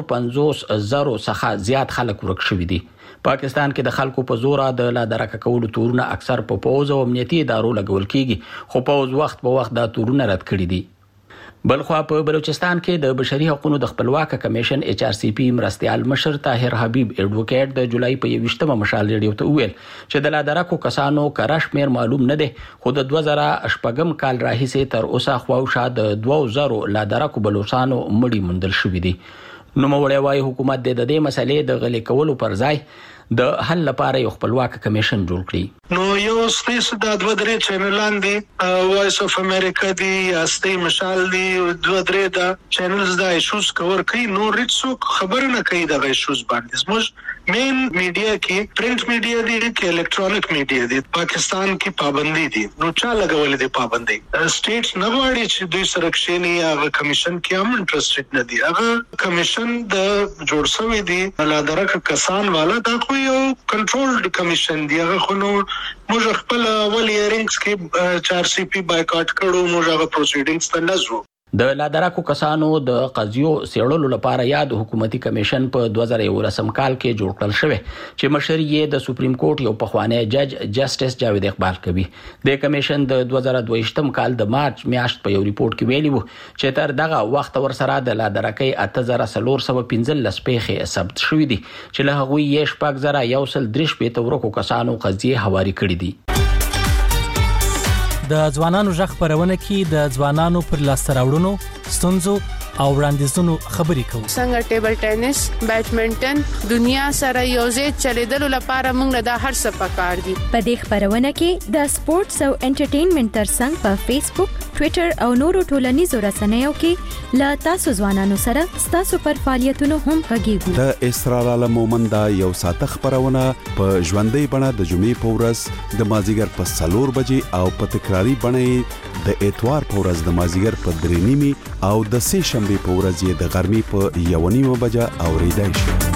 450,000 څخه زیات خلک ورک شوي دي. پاکستان کې د خلکو په زور د لادرکه کولو تورونه اکثر په پوز او امنیتي ادارو لګول کیږي خو پوز وخت په وخت دا تورونه رد کړي دي. بلخوا په بلوچستان کې د بشري حقوقو د خپلواک کمیشن HRCP مرستيال مشر طاهر حبیب ایڈوکیټ د جولای په 21 مشال ریډیو ته ویل چې د لادرکو کسانو کرشمیر معلوم نه دی خو د 2018 کال راهیسې تر اوسه خواوشا د 2000 لادرکو بلوچستانو مړي مندل شوې دي. نو مولوی وايي حکومت د دې مسلې د غلي کولو پر ځای د حل لپاره یو خپلواک کمیشن جوړ کړي. نو یو سپیس د 2-3 چینلان دي وایس اف امریکا دي استی مشال دي 2-3 دا چینلز دا ایشوز کور کوي نو ریټسو خبر نه کوي د ایشوز باندې. زموږ مین میډیا کې پرنٹ میډیا دي کې الکترونیک میډیا دي پاکستان کې پابندي دي نو چا لګولې دي پابندي سټیټس نه غواړي چې دوی سره کښینی هغه کمیشن کې هم انټرېستډ نه دي. هغه کمیشن د جوړ شوی دي لادرکه کسان والا دا خو یو کنټرولډ کمیشن دی. هغه خو نو موږ خپل اول هیرینګز کې 4CP بایکاټ کړو موږ هغه پروسیډینګز ته نه ځو. د لادرکو کسانو د قضیو سیړلو لپاره یاد حکومتي کمیشن په 2019 کال کې جوړ کړل شوی چې مشر یې د سپریم کورټ یو پخوانی جج جسټس جاوید اقبال کوي. د کمیشن د 2022 کال د مارچ میاشت په یو ریپورت کې ویلي وو چې تر دغه وخت ورسره د لادرکۍ 8415 پیښې ثبت شوې دي چې له هغوی یې 6113 ورکو کسانو قضیې حواله کړې دي. د ځوانانو ژغ خبرونه کې د ځوانانو پر لاسته راوړنو ستونزو او وړاندیزونو خبرې کوو. څنګه ټیبل ټینس بیډمنټن دنیا سره یوځای چلیدلو لپاره موږ د هر څه پکار دي. په دې خبرونه کې د سپورتس او انټرټینمنټ ترڅنګ په فیسبوک ټوئیټر او نورو ټولنیزو رسنیو کې لا تاسو ځوانانو سره تاسو پر فعالیتونو هم غږیږو. د اسرار عالم مومند یو ساته خبرونه په ژوندۍ بڼه د جمعې په ورځ د مازیګر په 4 بجې او په تکراری بڼه د اتوار په ورځ د مازیګر په 3:30 او د سه شنبه په ورځ یې د غرمې په 1:30 بجې اوریدای شي.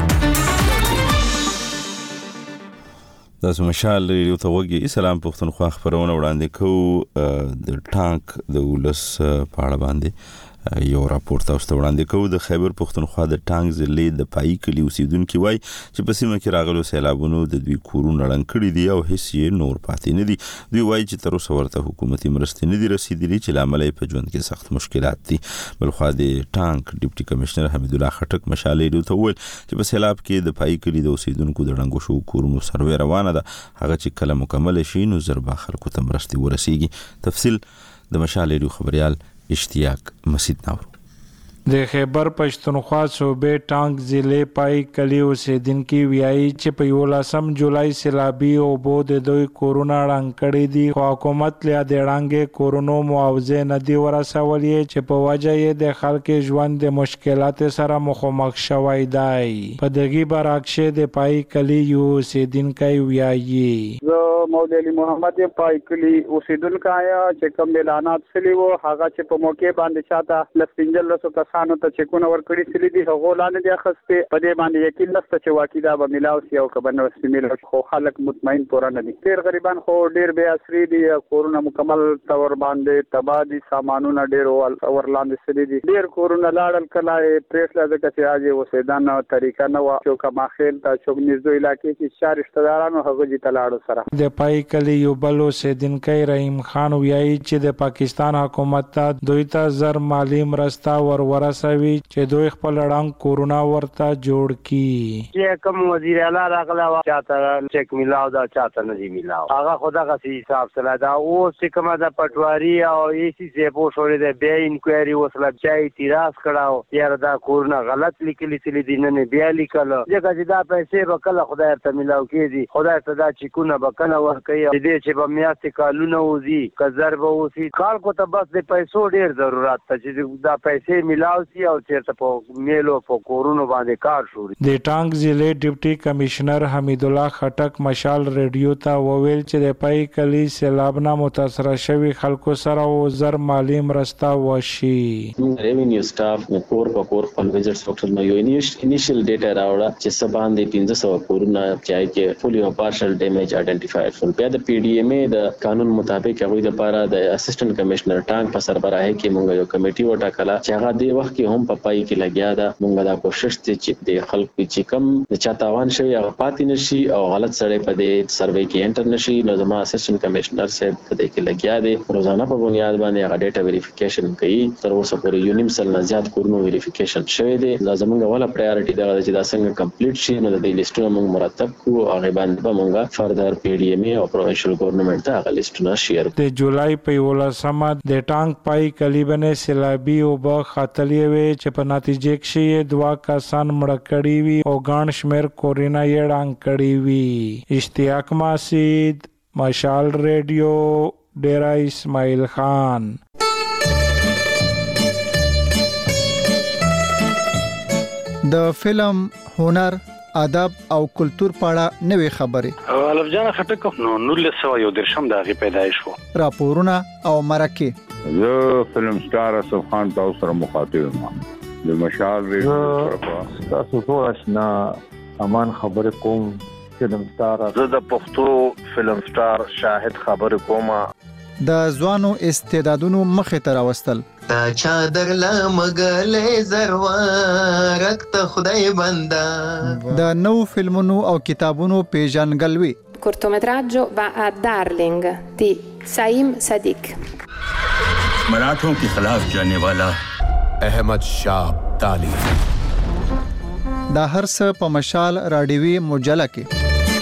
تاسو مشال ریډیو ته وګورئ. سلام پښتونخوا خبرونه وړاندې کوو. د ټانک د ولس په اړه باندې یو راپور تاسو ته وړاندې کوو. د خیبر پښتونخوا د ټانک ضلع د پای کلی اوسیدونکو وایي چې په سیمه کې راغلو سیلابونو د دوی کورونه ړنګ کړي دي او هیڅ یې نور پاتې نه دي. دوی وایي چې تر اوسه ورته حکومتي مرستې نه دي رسیدلي چې لامل یې په ژوند کې سخت مشکلات دي. بلخوا د ټانک ډیپټي کمشنر حمید الله خټک مشال ریډیو ته وویل چې په سیلاب کې د پای کلی د اوسیدونکو د ړنګو شو کورونو سروې روانه ده. هغه چې کله مکمل شي نو زربا خلکو ته مرستې ورسیږي. تفصیل د مشال ریډیو خبريال اشتیاق مسید ناورو. د خیبر پښتونخوا صوبې ټانک ضلع پای کلی اوسیدونکو ویایي چې په 18 جولای سیلابي اوبو د دوی کورونه ړنګ کړي دي خو حکومت له دې ړنګې کورونو معاوضه نه دی ورسولې چې په وجه یې د خلکو ژوند د مشکلات سره مخامخ شوی دی. په دغه برعکس د پای کلی اوسیدونکو ویایي مولوی علی محمد پای کلی اوسیدونکو آیا چې کوم اعلانات سلی وو هغه چې په موقع باندې چاته لسپینجل رسو کسانو ته چکونه ورکړي سلی دي هغه لاندې د اخسته په دې باندې یقین نشته چې واقعي دا به ملاو سی او کبه نو سیمل خو خلک مطمئن پورا نه دي. ډیر غریبان خو ډیر بے اثرې دي کورونه مکمل تور باندې تبادي سامانونه ډیر ور لاندې سلی دي. ډیر کورونه لاړل کله پریس لږه چې اجي وسیدان طریقه نه وا چې کما خیل ته چوک نږدې علاقې کې شهر رشتہ دارانو هغه دي تلاړو سره. د پای کلی یو بلو سیدنکای رحیم خان ویایي چې د پاکستان حکومت ته دوی ته زر مالی مرسته ورور ورسوي چې دوی خپل ړنګ کورونا ورته جوړ کی. چې کوم وزیر اعلی راغلا چاته چیک میلاو دا چاته نه دی میلاو هغه خدا غسی حساب سره دا او چې کومه د پټواری او ای سی سی په شوري د بیا انکوایري وسله چا اعتراض کړهو یاره دا کورونا غلط لیکلی تل دي نه بیا لیکل چې دا پیسې به کله خدای ته میلاو کیږي خدای ته دا چیکونه به کنه ورکوي دې چې په میاشتې کالونه وزي کزر به وسی خلکو ته بس د پیسو ډیر ضرورت ته چې دا پیسې میلاو سي او چیرته په میلو په کورونا باندې کار شوري. د ټانګ ضلع ډیپټي کمشنر حمید الله خټک مشال ریډیو ته وویل چې د پای کلی سیلاب نه متاثر شوی خلکو سره وزر مالی مرسته وشي. ریوینیو سټاف نه کور په کور خپل ویزټس وکړل نو یو انیشل ډیټا راوړه چې سبان د 1500 کورونا چې فولي او پارشل ډیمیج آئیډنټیفاید شول. بیا د پی ډی ایم ای د قانون مطابق هغه د لپاره د اسسټنټ کمشنر ټانګ په سربراهي کې موږ یو کمیټي وټاکله چې هغه د وخت کې هم په پای کې لګیا ده. موږ دا کوشش چې د خلکو چې کم د چا تاوان شوی هغه پاتې نشي او غلط سړی په دې سروې کې انټر نشي. نو زما اسسټنټ کمشنر صاحب په دې کې لګیا دي روزانه په بنیاد باندې هغه ډیټا ویریفیکیشن کوي. تر اوسه پورې یو نیم سل نه زیات کورونا ویریفیکیشن شوی دی. لازم موږ ولا پرایورټي دا چې دا څنګه کمپلیټ شي نو د دې لیسټونو موږ مرتب کوو هغه باندې به موږ فردر پی ډی ایم ای او پروینشل ګورنمنت ته هغه لیسټونه شیر. د جولای په 11 د ټانګ پای کلیبنه سیلابي او به خاتلې وي چې په نتیجه کې 2 کسان مړ کړي وي او ګڼ شمېر کورونا یې ړنګ کړي وي. اشتیاق ماسید مشال ریډیو ډیرا اسماعیل خان. د فلم هنر ادب او کلچر پاړه نوې خبرې الف جان خټک نو 1913 د غي پیدایش وو. راپورونه او مرکه زه فلم سٹار اسف خان تاسو سره مخاطب یم. د مشال ریډیو تاسو ټول آشنا امان خبر کوم فلم سٹار زه د پښتو فلم سٹار شاهد خبر کوم. د ځوانو استعدادونو مخه تر واستل تا چادر لا مګلې زروارک ته خدای بندا د نو فلمونو او کتابونو پیژنګلوي. cortometraggio va a Darling di Saim Sadiq. मराठों के खिलाफ जाने वाला अहमद शाह अब्दाली. دا هر څه په مشال راډیوي مجله کې.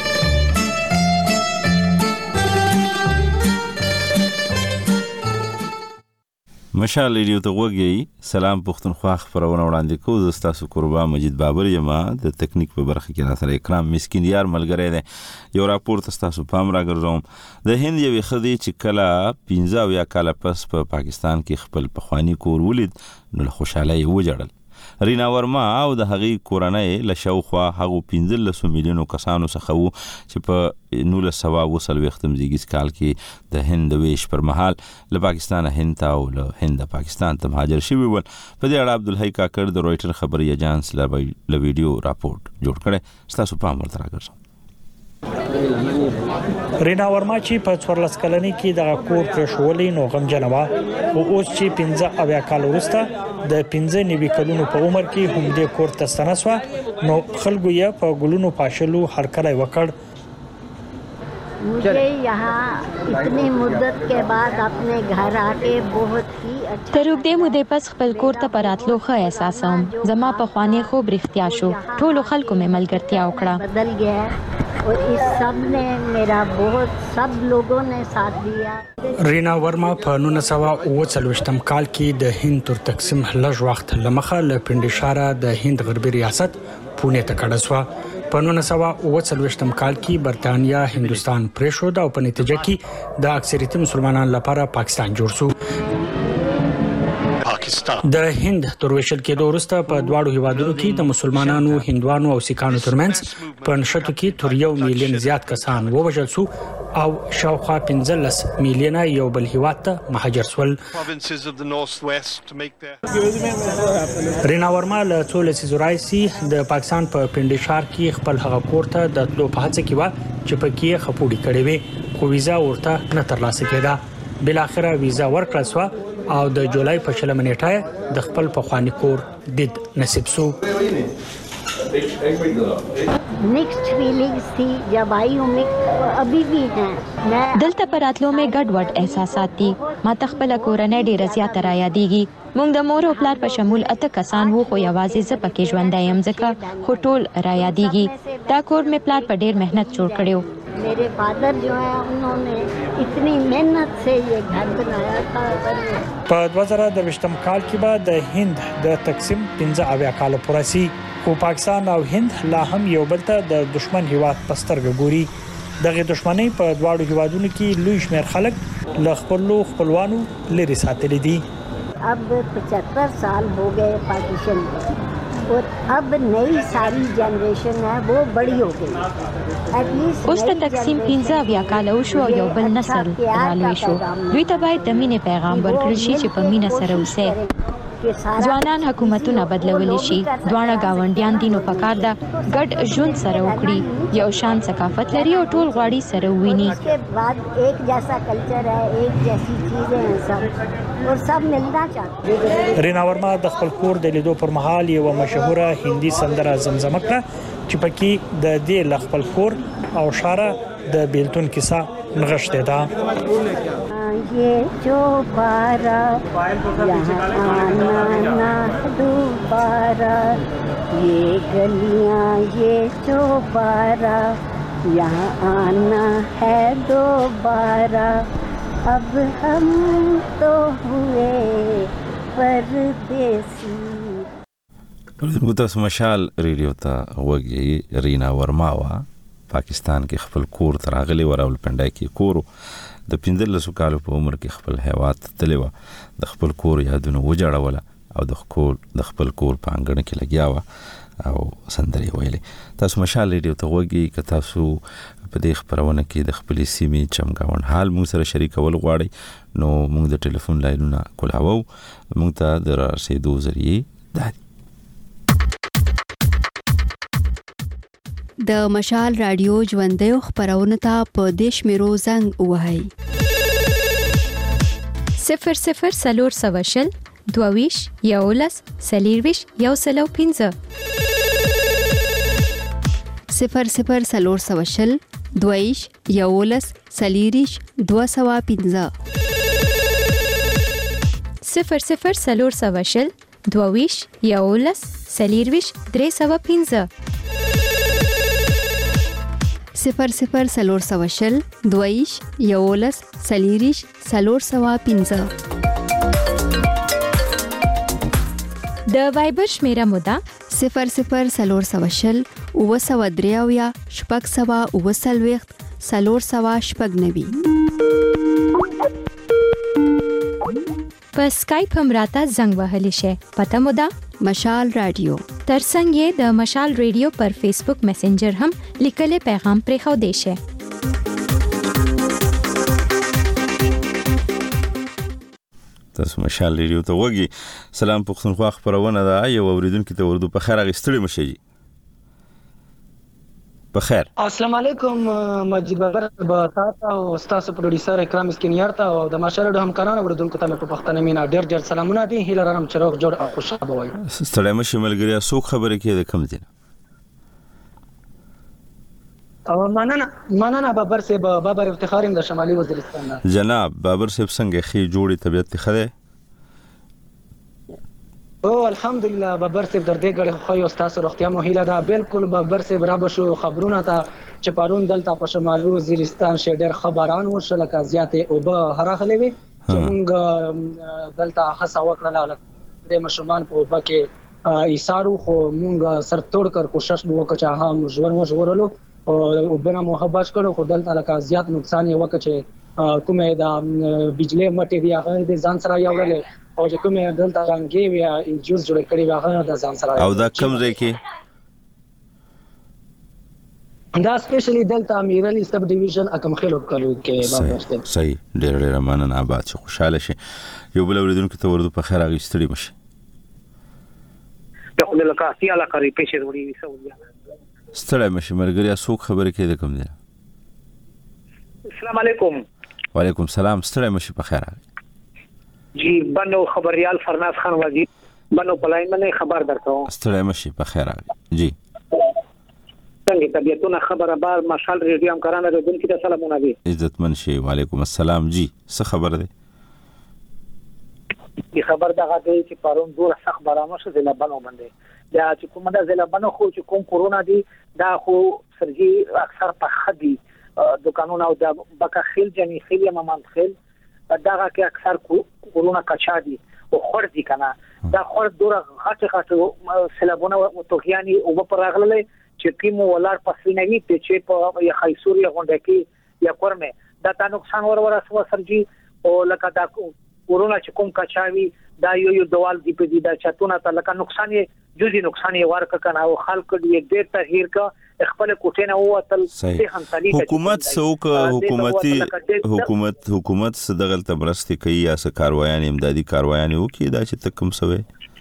مشال ریډیو ته وګورئ. سلام پښتونخوا خبرونه وړاندې کوو. زه ستاسو قربان مجید بابر یم. د تکنیک په برخه کې را سره اکرام مسکین یار ملګری دی. یو راپور تاسو پام راګرځوم. د هند یوې ښځې چې کله 15 یا کال پس په پاکستان کې خپل پخوانی کور ولید نو خوشاله وجړل. رینا ورما او د هغې کورنۍ له شاوخوا هغو 15 میلیونو کسانو څخه وو چې په 1940 زیږدیز کال کې د هند ویش پر مهال له پاکستانه هند ته او له هند پاکستان ته مهاجر شوي ول. په دې اړه عبدالحی کاکړ د رویټر خبري ایجانس له ویډیو راپورټ جوړ کړی. ستاسو پام ورته راګرځوم. رینا ورما چې په 14 کلنۍ کې د کور پرېښولې نو غمجنه وه او اوس چې 15 کال وروسته د 15 کلونو په عمر کې هم دې کور ته ستنه شوه نو خلکو یې په ګلونو پاشلو هرکلی وکړ. मुझे यहाँ इतनी मुद्दत के बाद अपने घर आके बहुत ही अच्छा تر اوږدې مودې پس خپل کور ته په راتلو ښه احساسوم. زما پخوانی خوب رښتیا شو. ټولو خلکو مې ملګرتیا وکړه. بدل گیا और इस सब ने मेरा बहुत सब लोगों ने साथ दिया. رینا ورما په 1940 کال کې د هند تر تقسیم لږ وخت لمخه له پندشاره د هند غربي ریاست پونه ته کډه شوه. په 1940 کال کې برتانیا هندستان پریښود او په نتیجه کې د اکثریت مسلمانانو لپاره پاکستان جوړ شو. د هند تر ویشل کېدو وروسته په دواړو هیوادونو کې د مسلمانانو، هندوانو او سیکانو ترمنځ په نښتو کې تر 1 میلیون زیات کسان ووژل شو او شاوخوا 15 میلیونه یو بل هیواد ته مهاجر شول. رینا ورما له څو لسیزو راهیسې د پاکستان په پندشار کې خپل هغه کور ته د تلو په هڅه کې وه چې پکې خپوړې کړې وې خو ویزا ورته نه ترلاسه کېده. بالاخره ویزا ورکړل شوه او د جولای په 20 نیټه د خپل پخوانی کور دید نصیب شو. मिक्स्ड फीलिंग्स थी जब आई हूँ अभी भी हैं. دلته پر راتلو مې ګډ وډ احساسات دي. ما تخپل کورنۍ ډېره زیاته را یادېږي. مونږ د مور او پلار په شمول 8 کسان وو، خو یوازې زه پکې ژوندی یم ځکه خو ټول را یادېږي. دا کور مې پلار په ډېر مهنت جوړ کړی و. मेरे फादर जो है उन्होंने इतनी मेहनत से ये घर बनाया था. په 2023 کال کې به د هند د تقسیم 15 کال پوره شي، خو پاکستان او هند لا هم یو بل ته د دشمن هیواد پسترګ ګوري. دغه دښمنۍ په دواړو هیوادونو کې لوی شمېر خلک له خپلوانو لري ساتلي دي. अब 75 साल हो गए पार्टीशन को और अब नई सारी जनरेशन है वो बड़ी हो गई. اوس ته تقسیم 15 کال وشو، یو بل نسل رالوي شو. دوی ته باید د مینې پیغام ورکړل شي چې په مینه سره اوسئ. ځوانان حکومتونه بدلولی شي، دواړه گاونډیان دي، نو پکار ده ګډ ژوند سره وکړي، یو شان ثقافت لري او ټول غواړي سره وویني. उसके बाद एक जैसा कल्चर है, एक जैसी चीजें हैं सब और सब मिलना चाहते हैं. رینا ورما د خپل کور د لیدو پر مهال یو مشهوره هندي سندره زمزمه کړه چې پکې د دې لخپل کور او شاره د بیلتون کیسه نغښتې ده. ये जो बारा यहाँ आना ना दोबारा, ये गलियाँ ये जो बारा यहाँ आना है दोबारा, अब हम तो हुए परदेसी. تاسو مشال ریډیو ته وګورئ. رینا ورما وا پاکستان کې خپل کور تراغلی وراول پندای کې کورو د 15 کالو په عمر کې خپل هیواد تللی و. د خپل کور یادونه وجاړوله او د خپل کور په انګړ کې لګیا و او سندري ویلې. تاسو مشال ریډیو ته وګورئ. که تاسو په دې خبرونه کې د خپل سیمې چمګاون حال موږ سره شریکول غواړئ نو موږ د ټلیفون لاینونه کولاوو. موږ ته د رسیدو ذریعہ ده د مشال رادیو ژوندۍ خبرونه ته په دیش میرو زنګ وهاي 00 سلور سواشل دوویش یولس سلیرویش یوسلو 15 00 سلور سواشل دوویش یولس سلیریش 215 00 سلور سواشل دوویش یولس سلیرویش 315 00 سلور سواشل دویش یولس سلیریش سلور سوا 15 د وایبر شمیره مودا 00 سلور سواشل او سوا دریاویا شپږ سوا او سلويخت سلور سوا شپږ نوي. په سکایپ هم راته زنګ وهلی شي. پته مودا مشال رادیو. ترڅنګ یې د مشال ریډیو پر فیسبوک میسنجر هم لیکل پیغام پرې خو دی شي. تاسو مشال ریډیو ته وګورئ. سلام پښتونخوا خبرونه ده. یو اوریدونکو ته وردو په خیر غستړي مشي. بخیر. السلام علیکم مجید بابر تاسو او استاد پروډوسر اکرام اسکینیار ته او د ماشره د همکارانو وردونکو ته په پښتنه مینا ډېر سلامونه دي. هیله لرم چې روغ جوړ او خوشاله وي. ستړی مشه ملګری سو خبره کې د کم دي. او مننه بابر صاحب. بابر افتخاریم د شمالي وزیرستان. جناب بابر صاحب څنګه خي جوړي طبيعت خده؟ او الحمدلله بابر صاحب در دې غړي خو یو تاسو روغتیا مو هیله ده. بالکل بابر صاحب را بشو خبرونه ته چې پرون دلته په شمالي وزیرستان شه ډېر خبران ورشل کا زیاته او به هراخلې وي چې موږ دلته حسا وکړل د مشمان په وبکه ایثارو خو موږ سر توړ کر کوشش وکړو چې هم ژوند وژورلو او بنا محبت کړو خو دلته لکه زیات نقصان یې وکړ چې کومه د بجلی مټې دی هغه د ځان سره یوړل او چې کومه دلته رنګي وی انجوز جوړ کړی هغه د ځان سره او دا کم ځای کې دا سپیشلی دلته امیرعلی سب ډیویژن اکم خلو کلو کې بابا صحیح ډېر مننه آباد شي خوشاله شي. یو بل اوریدونکو ته ورته په خیر غوښتلی مشي. ته خو د لکاسي علاقه ری پېښې وړي وسو ستړی مشه مرګریا څوک خبره کې د کوم دی. السلام علیکم. وعلیکم السلام. ستړی مشه په خیر جی بنو خبريال فرناز خان وزیر بنو پلاین باندې خبر درکو. ستړی مشه په خیر جی. څنګه طبيعتونه خبره بار مشال ریډیو هم کرانه د دن کې سلامونه دي. عزت منشي. وعلیکم السلام. جی څه خبر ده؟ کی خبر دغه دی چې پرون ډور سخت باران شو د لبنو باندې دا چې کومه د لبنو خو چې کوم کورونا دی دا خو سرجی اکثر په خدي دکانونه او د بکخیل جنې خیل یا ممان خیل دغه کې اکثر کورونا کچا دي او خور دي کنه دا خور دوره غټه سلابونه او توغیانی او په راغله چې کیمو ولار پسینوي چې په خیسوري غونډه کې یا کورمه دا تا نقصان ور اسو سرجی او لکه دا کورونا چې کوم کچاوي دا یو دوال دی په دې دا چاتونه ته لکه نقصان یې جزئی نقصان یې ورک کنه او خلک دې ډېر تغییر کا خپل کوټه نه وتل صحیح حکومت سوک حکومت دغه تبرستي کوي یا س کاروایان امدادي کاروایان وو کې دا چې تکم سوي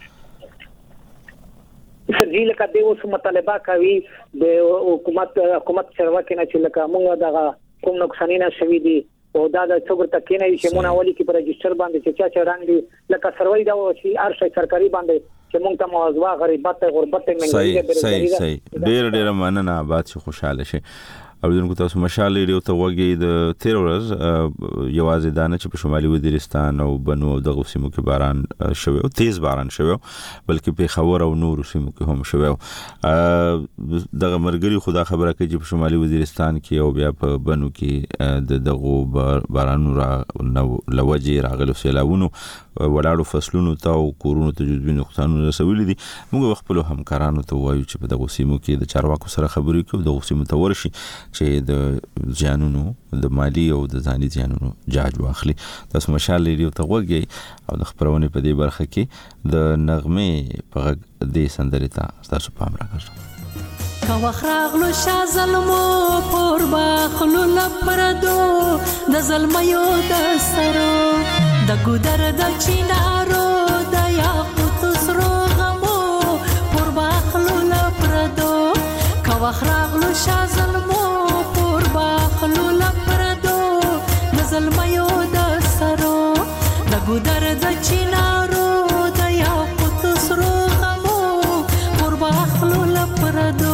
سرجی لکه د اوس مطالبه کوي د حکومت سره کې نه چې لکه موږ دغه کوم نقصانونه شوي دي او دا د څوګر تکې نه چې مونږ اولي کې پر رجستر باندې چې چا رنګ دي لکه سروي دا چې ارشي سرکاري باندې چې مونږ ته موضوع غریبت غربت منګي صحیح ډېر مننه آباد شي خوشاله شي اوریدونکو تاسو مشال لري او ته وګي د 13 ورځ یوازې دانه چې په شمالي وزیرستان او بنو او دغه سیمو کې باران شوی او تیز باران شوی بلکې په خبر او نور سیمو کې هم شوی دغه مرګري خدا خبره کوي چې په شمالي وزیرستان کې او بیا په بنو کې دغه بارانو را لوجه راغلو سیلاونو ولاړو فصلونو ته او کورونو ته جزوي نقصانونه رسولي دي موږ خپل همکارانو ته وایو چې په دغه سیمو کې د چارواکو سره خبرې کوو دغه سیمو ته ورشي چې د ځانونو د مالی او د ځاني ځانونو جاج واخلي تاسو مشال لري او ته وګي او د خبرونه په دې برخه کې د نغمه په دې سندرې ته تاسو پام راکړئ کا وخراغلو شا ظلمو پور باخلو لپردو د ظلميو د سرو د ګودر د چینارو د یاقوت سرو غمو پور باخلو لپردو کا وخراغلو شا ظلمو پور باخلو لپردو د ظلميو د سرو د ګودر د چینارو د یاقوت سرو غمو پور باخلو لپردو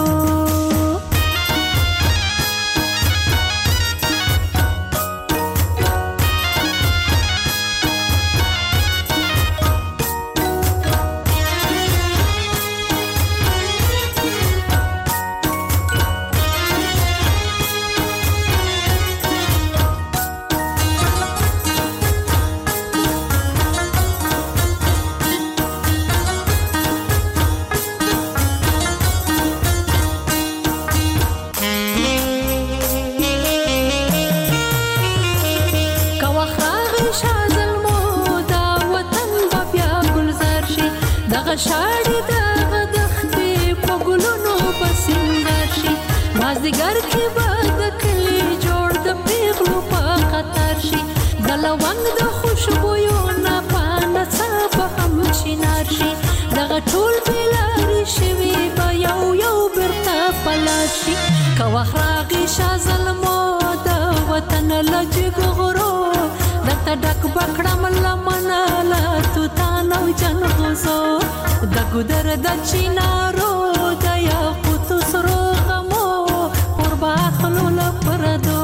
شاړې دغه دښتې په ګلونو بسنګر شي مازدیګر کې به د کلي جوړ د پیغلو په خطر شي د لونګ د خوشبویو نه په نڅا به هم شینار شي دغه ټول بېلارې شوي به یو بېرته پلار شي که وخت راغی شا ظلمو د وطن له جګو غرو درته ډک به کړم لمنه له توتان او جنغوزو د ګودر د چینارو د یاقوت سرو غمو پور باخلو لپردو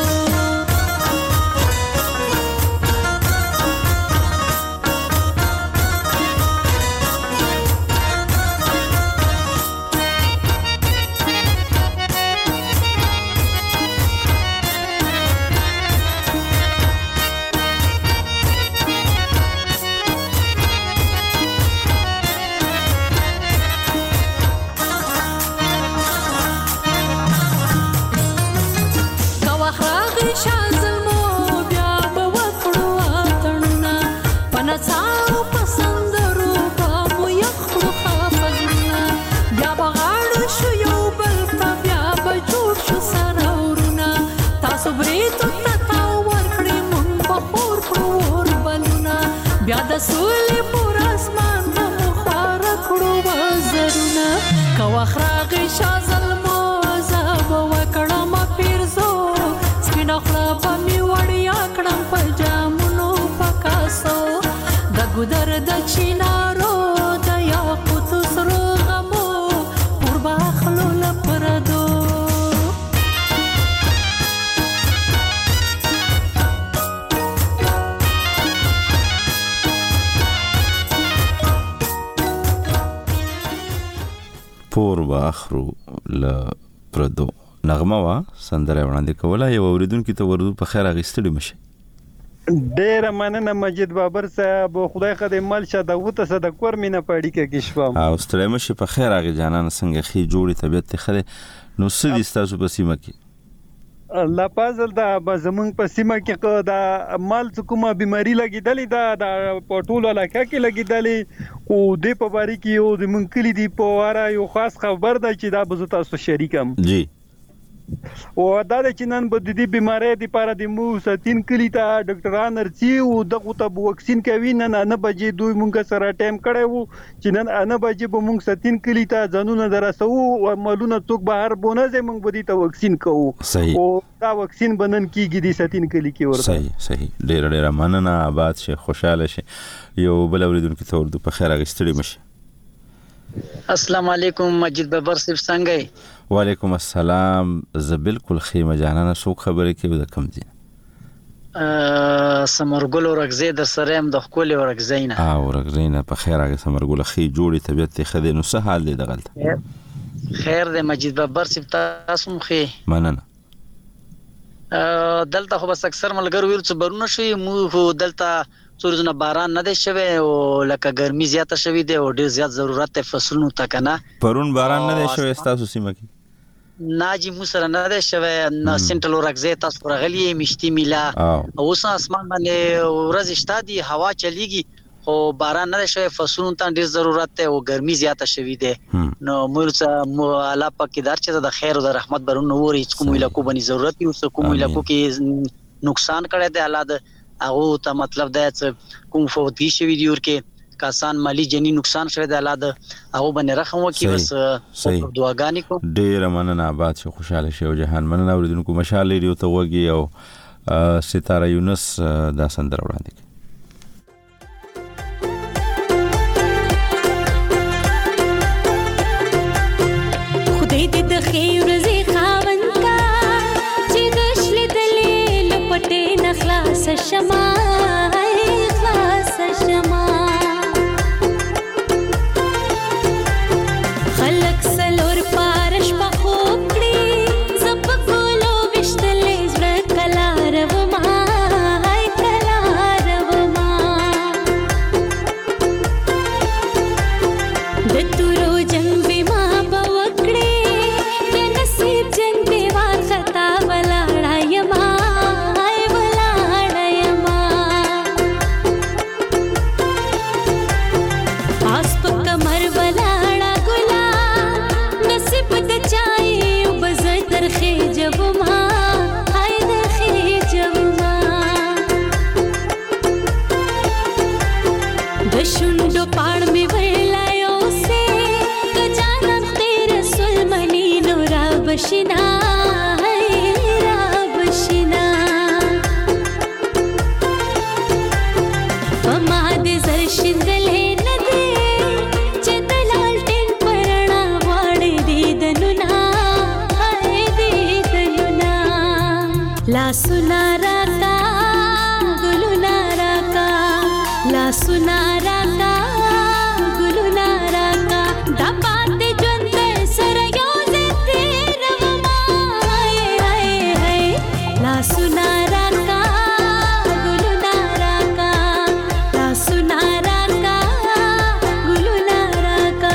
بیا د سولې پر اسمان په خوار کړو وزرونه که وخت راغی شا ظلمو زه به وکړم پیرزو سپینه خوله به مې وړیا کړم په جامونو په کاسو د ګودر د چینارو د یاقوت سرو غمو پور باخلو لپردو پور به اخرو ل پردو نغمه وا سندره وړاندې کوله یو اوریدونکو ته ورته په خیر اغستړي مشه. ډیر مننه مجید بابر صاحب، خدای خدای مل شه د وته صد کور مینه پړی کې شوم. او ستړي مشه په خیر اغه جانان څنګه خي جوړي طبيعت ته خره نو سدي تاسو په سیمه کې الله پازل دا زمونږ په سیمه کې دا مال کومه بیماری لګیدلې دا پټول علاقه کې لګیدلې او د په باری کې یو د منکلی دی په واره یو خاص خبر ده چې دا به تاسو شریکم جی او دا د چنن په دې بیماری د پاره د مو ستین کلی ته ډاکټران ارچي او دغه ته وکسین کوي نه بجې دوی مونږ سره ټایم کړی وو چې نن نه بجې به مونږ ستین کلی ته ځانونه درسو او عملونه څوک بهر بونه زې مونږ به دې ته وکسین کوو او دا وکسین بنن کیږي د ستین کلی کې ورته. صحیح ډیر مننه، آباد شه، خوشاله شه. یو بل اوریدونکو ته ورته په خیر اغستړي مشه. السلام علیکم مجید بابر صاحب څنګه؟ وعلیکم السلام، زه بالکل خیمه جانانه څوک خبرې کوي د کم دي؟ سمرګل ورغزې د سریم د خپل ورغزینه. ورغزینه په خیر هغه سمرګل خي جوړي طبيعت ته خدي نو څه حال دی دغلت؟ خیر دی مجید بابر صاحب تاسو مخې مننه. دلته خو بس اکثر ملګر ویل څه برونه شي مو دلته څورزنه باران نه دی شوی او لکه ګرمي زیاته شوی دی او ډیر زیات ضرورت ته فصلونو ته کنه. پرون باران نه دی شوی تاسو سیمه کې؟ ناجی مو سره نه دی شوی نه سنټل ورغزه تاسو راغلی مشتي میلا اوس اسمان باندې ورځ شته دی هوا چلیږي خو باران نه دی شوی فصلونو ته ډیر ضرورت ته او ګرمي زیاته شوی دی نو موږ الله پاک دار چې د خیر او د رحمت برونه وری کوم علاقو باندې ضرورت یو کوم علاقو کې نقصان کړی دی الله د هغه ته مطلب دا چې کوم فوتي شوی دی ورکه کسان مالی جنی نقصان شوی دی الله د هغه باندې رحم وکي بس دعاګانې کو. ډیر مننه، آباد شه، خوشاله شه او جهان مننه. اوریدونکو مشال ریډیو ته وږي او ستاره یونس دا سندره وړاندې کوي. خدای دې د خیر ورځې خاوند کا چې د شل دلې لپټې نخلاص شمه خلاص شمه خلق سلور پارش په خوب کړي زپ کولو وشتلې زړه کلار وما کلار وما د تورو جنگ بما بوکړي د نصیب جنگ بوا خطا ولاړا یما بشنا بشنا پما دې زر شندلې نه دې چې دلال ټین پرنا واړې دې دنونا دې دنونا لا سنا راکا ګلونا راکا لا سنا راکا ګلونا راکا دا پاتې ژوند سره सुना राका गुलुना राका ला सुना राका गुलुना राका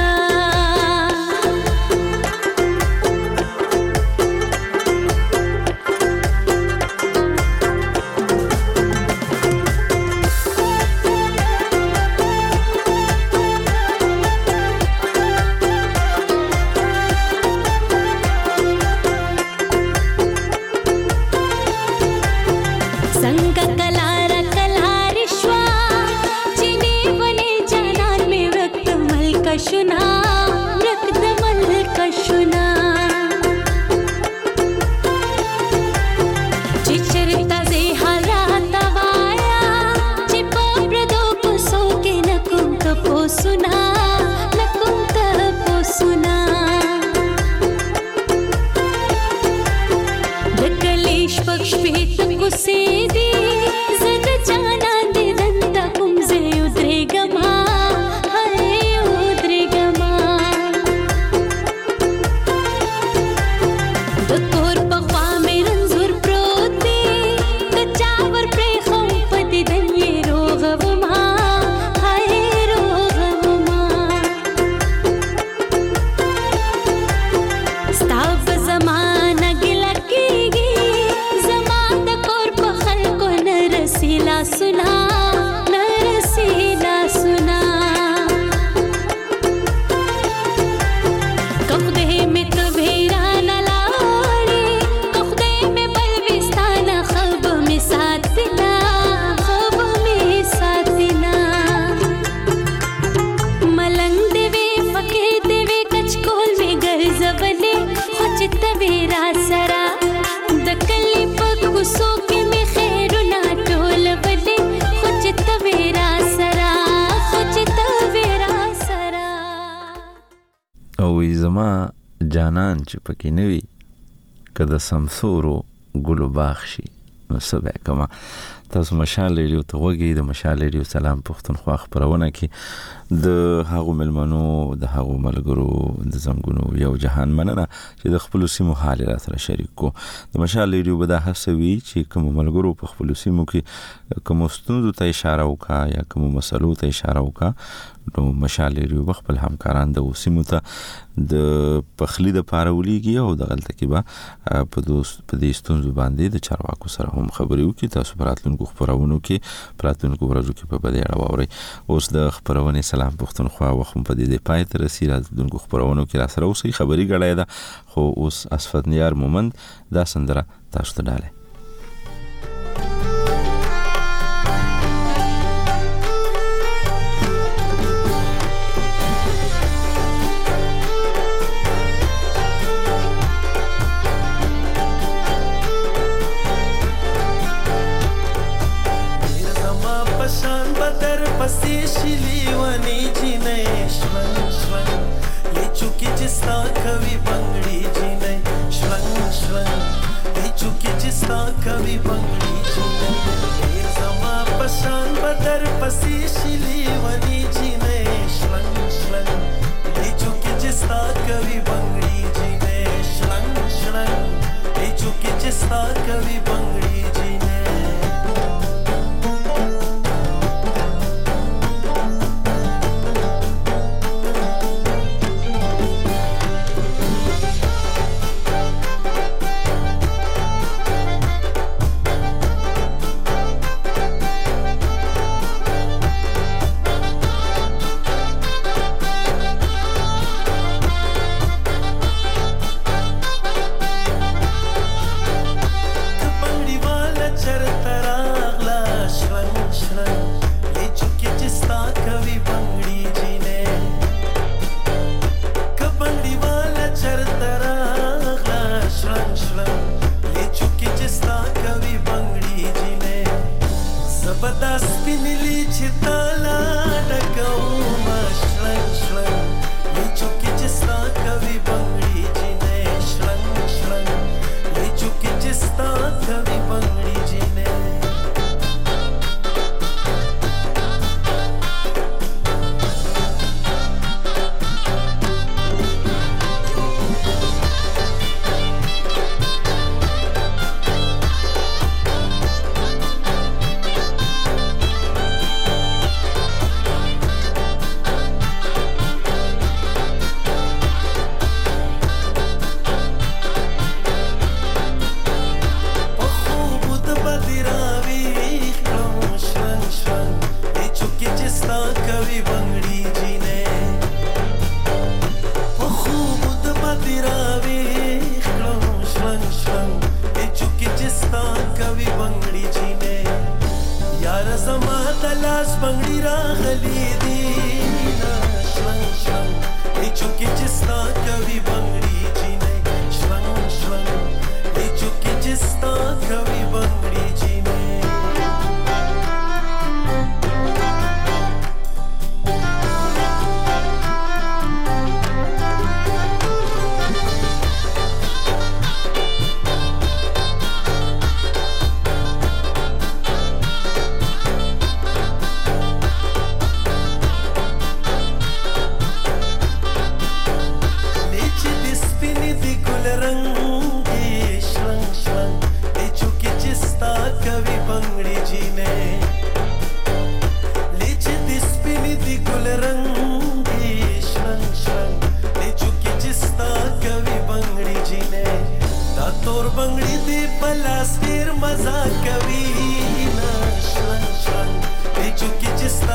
ځوانان چې پکې نه وي که د سمسورو ګلو باغ شي نو څه به کومه. تاسو مشال ریډیو ته وګورئ. د مشال ریډیو سلام پښتونخوا خبرونه کې د هغو ملمنو د هغو ملګرو د زنګونو یو جهان مننه چې د خپل سیمو حال را سره شریک کو. د مشال ریډیو به دا هڅوي چې کوم ملګرو په خپل سیمو کې کوم ستونزو ته اشاره وکا یا کوم مسلو ته اشاره وکا نو مشال ریډیو خپل همکاران د سیمو ته د پخلی د پارولېږي او د غلطه کې به په دې ستونزو باندې د چارواکو سره هم خبرې وکړي. تاسو براتلونکو خبرونو کې براتلونکو ورځو کې په بده اړه واورئ. اوس د خبرونې سلام پښتونخوا وخت په دې پای ته رسیدل. راتلونکو خبرونو کې را سره اوسئ. خبري غړای ده خو اوس اسفندیار مومند دا سندره تاسو ته ډاله. कवि बंगड़ी जी समा पशान बदर पसी शिली वनी जी ने श्लंग श्लंग ले चुके जिस्ता कवि बंगड़ी जी ने श्लंग श्लंग ले चुके जिस्ता कवि बंगड़ी जी ने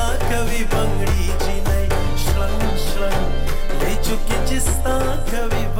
कवि